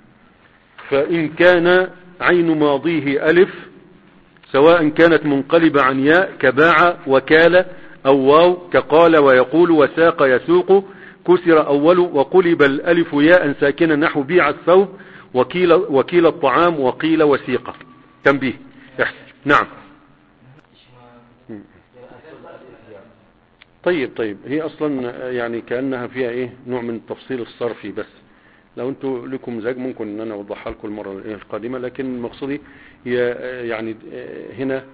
فإن كان عين ماضيه ألف سواء كانت منقلبة عن ياء كباع وكال أو واو كقال ويقول وساق يسوق، كسر أول وقلب الألف ياء ساكنة نحو بيع الثوب وكيل, وكيل الطعام وقيل وسيقة. تنبيه نعم. طيب طيب هي أصلا يعني كأنها فيها إيه نوع من التفصيل الصرفي، بس لو انتوا لكم مزاج ممكن ان انا اوضحها لكم المرة القادمة، لكن مقصدي هي يعني هنا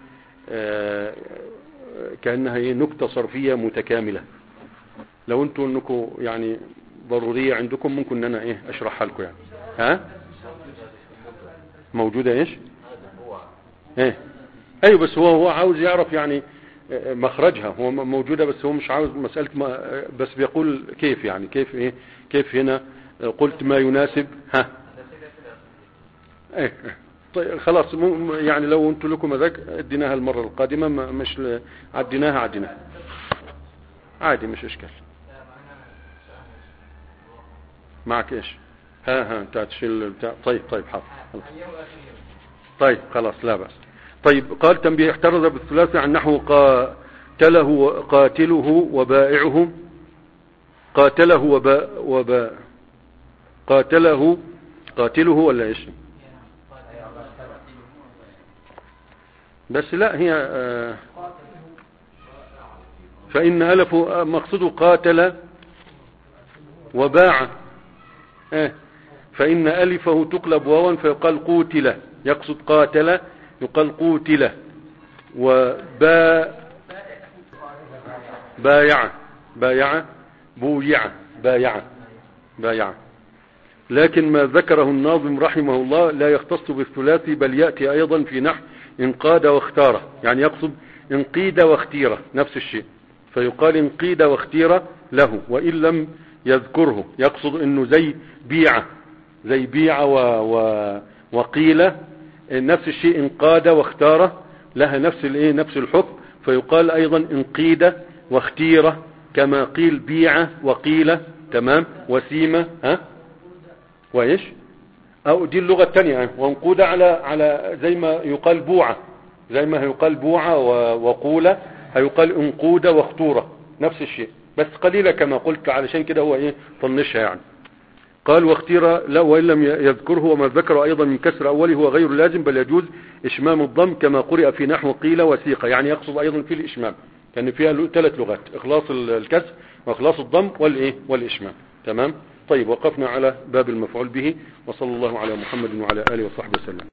كأنها هي نكتة صرفية متكاملة. لو انتوا انكم يعني ضرورية عندكم ممكن ان انا ايه اشرحها لكم يعني. ها موجودة ايش ايه ايوه، بس هو هو عاوز يعرف يعني مخرجها، هو موجودة بس هو مش عاوز مسألة ما، بس بيقول كيف يعني كيف ايه كيف هنا قلت ما يناسب. ها ايه طيب خلاص يعني لو انتوا لكم مزاج اديناها المرة القادمة، مش عديناها عديناها عادي مش اشكال. معك ايش ها ها انت هتشيل بتاع. طيب طيب حاضر طيب خلاص لا بأس. طيب قال تنبيه احترز بالثلاثي عن نحو قاتله قاتله وبائعه، قاتله وباء وباء قاتله قاتله ولا ايش، بس لا هي آه فإن ألف مقصود قاتل وباع، آه فإن ألفه تقلب واوا فيقال قوتله يقصد قاتل يقال قوتل. وبا بايع بايع بويع بايع بايع. لكن ما ذكره الناظم رحمه الله لا يختص بالثلاثي، بل يأتي أيضا في نحو انقاد واختار، يعني يقصد انقيد واختير نفس الشيء، فيقال انقيد واختير له وإن لم يذكره. يقصد انه زي بيعة زي بيعة و... و... وقيل نفس الشيء، انقاد واختار لها نفس الايه نفس الحكم، فيقال ايضا انقيد واختير كما قيل بيعة وقيل. تمام. وسيمة ها وايش او دي اللغة الثانية. وانقود على على زي ما يقال بوعة، زي ما يقال بوعة وقولة هيقال انقود واختورة نفس الشيء، بس قليلة كما قلت، علشان كده هو ايه طنشها يعني. قال واختير لا وإن لم يذكره. وما ذكر أيضا من كسر أوله هو غير لازم، بل يجوز إشمام الضم كما قرئ في نحو قيل وسيقة، يعني يقصد أيضا في الإشمام، كان فيها ثلاث لغات: إخلاص الكسر وإخلاص الضم والإيه والإشمام. تمام. طيب وقفنا على باب المفعول به، وصلى الله على محمد وعلى آله وصحبه وسلم.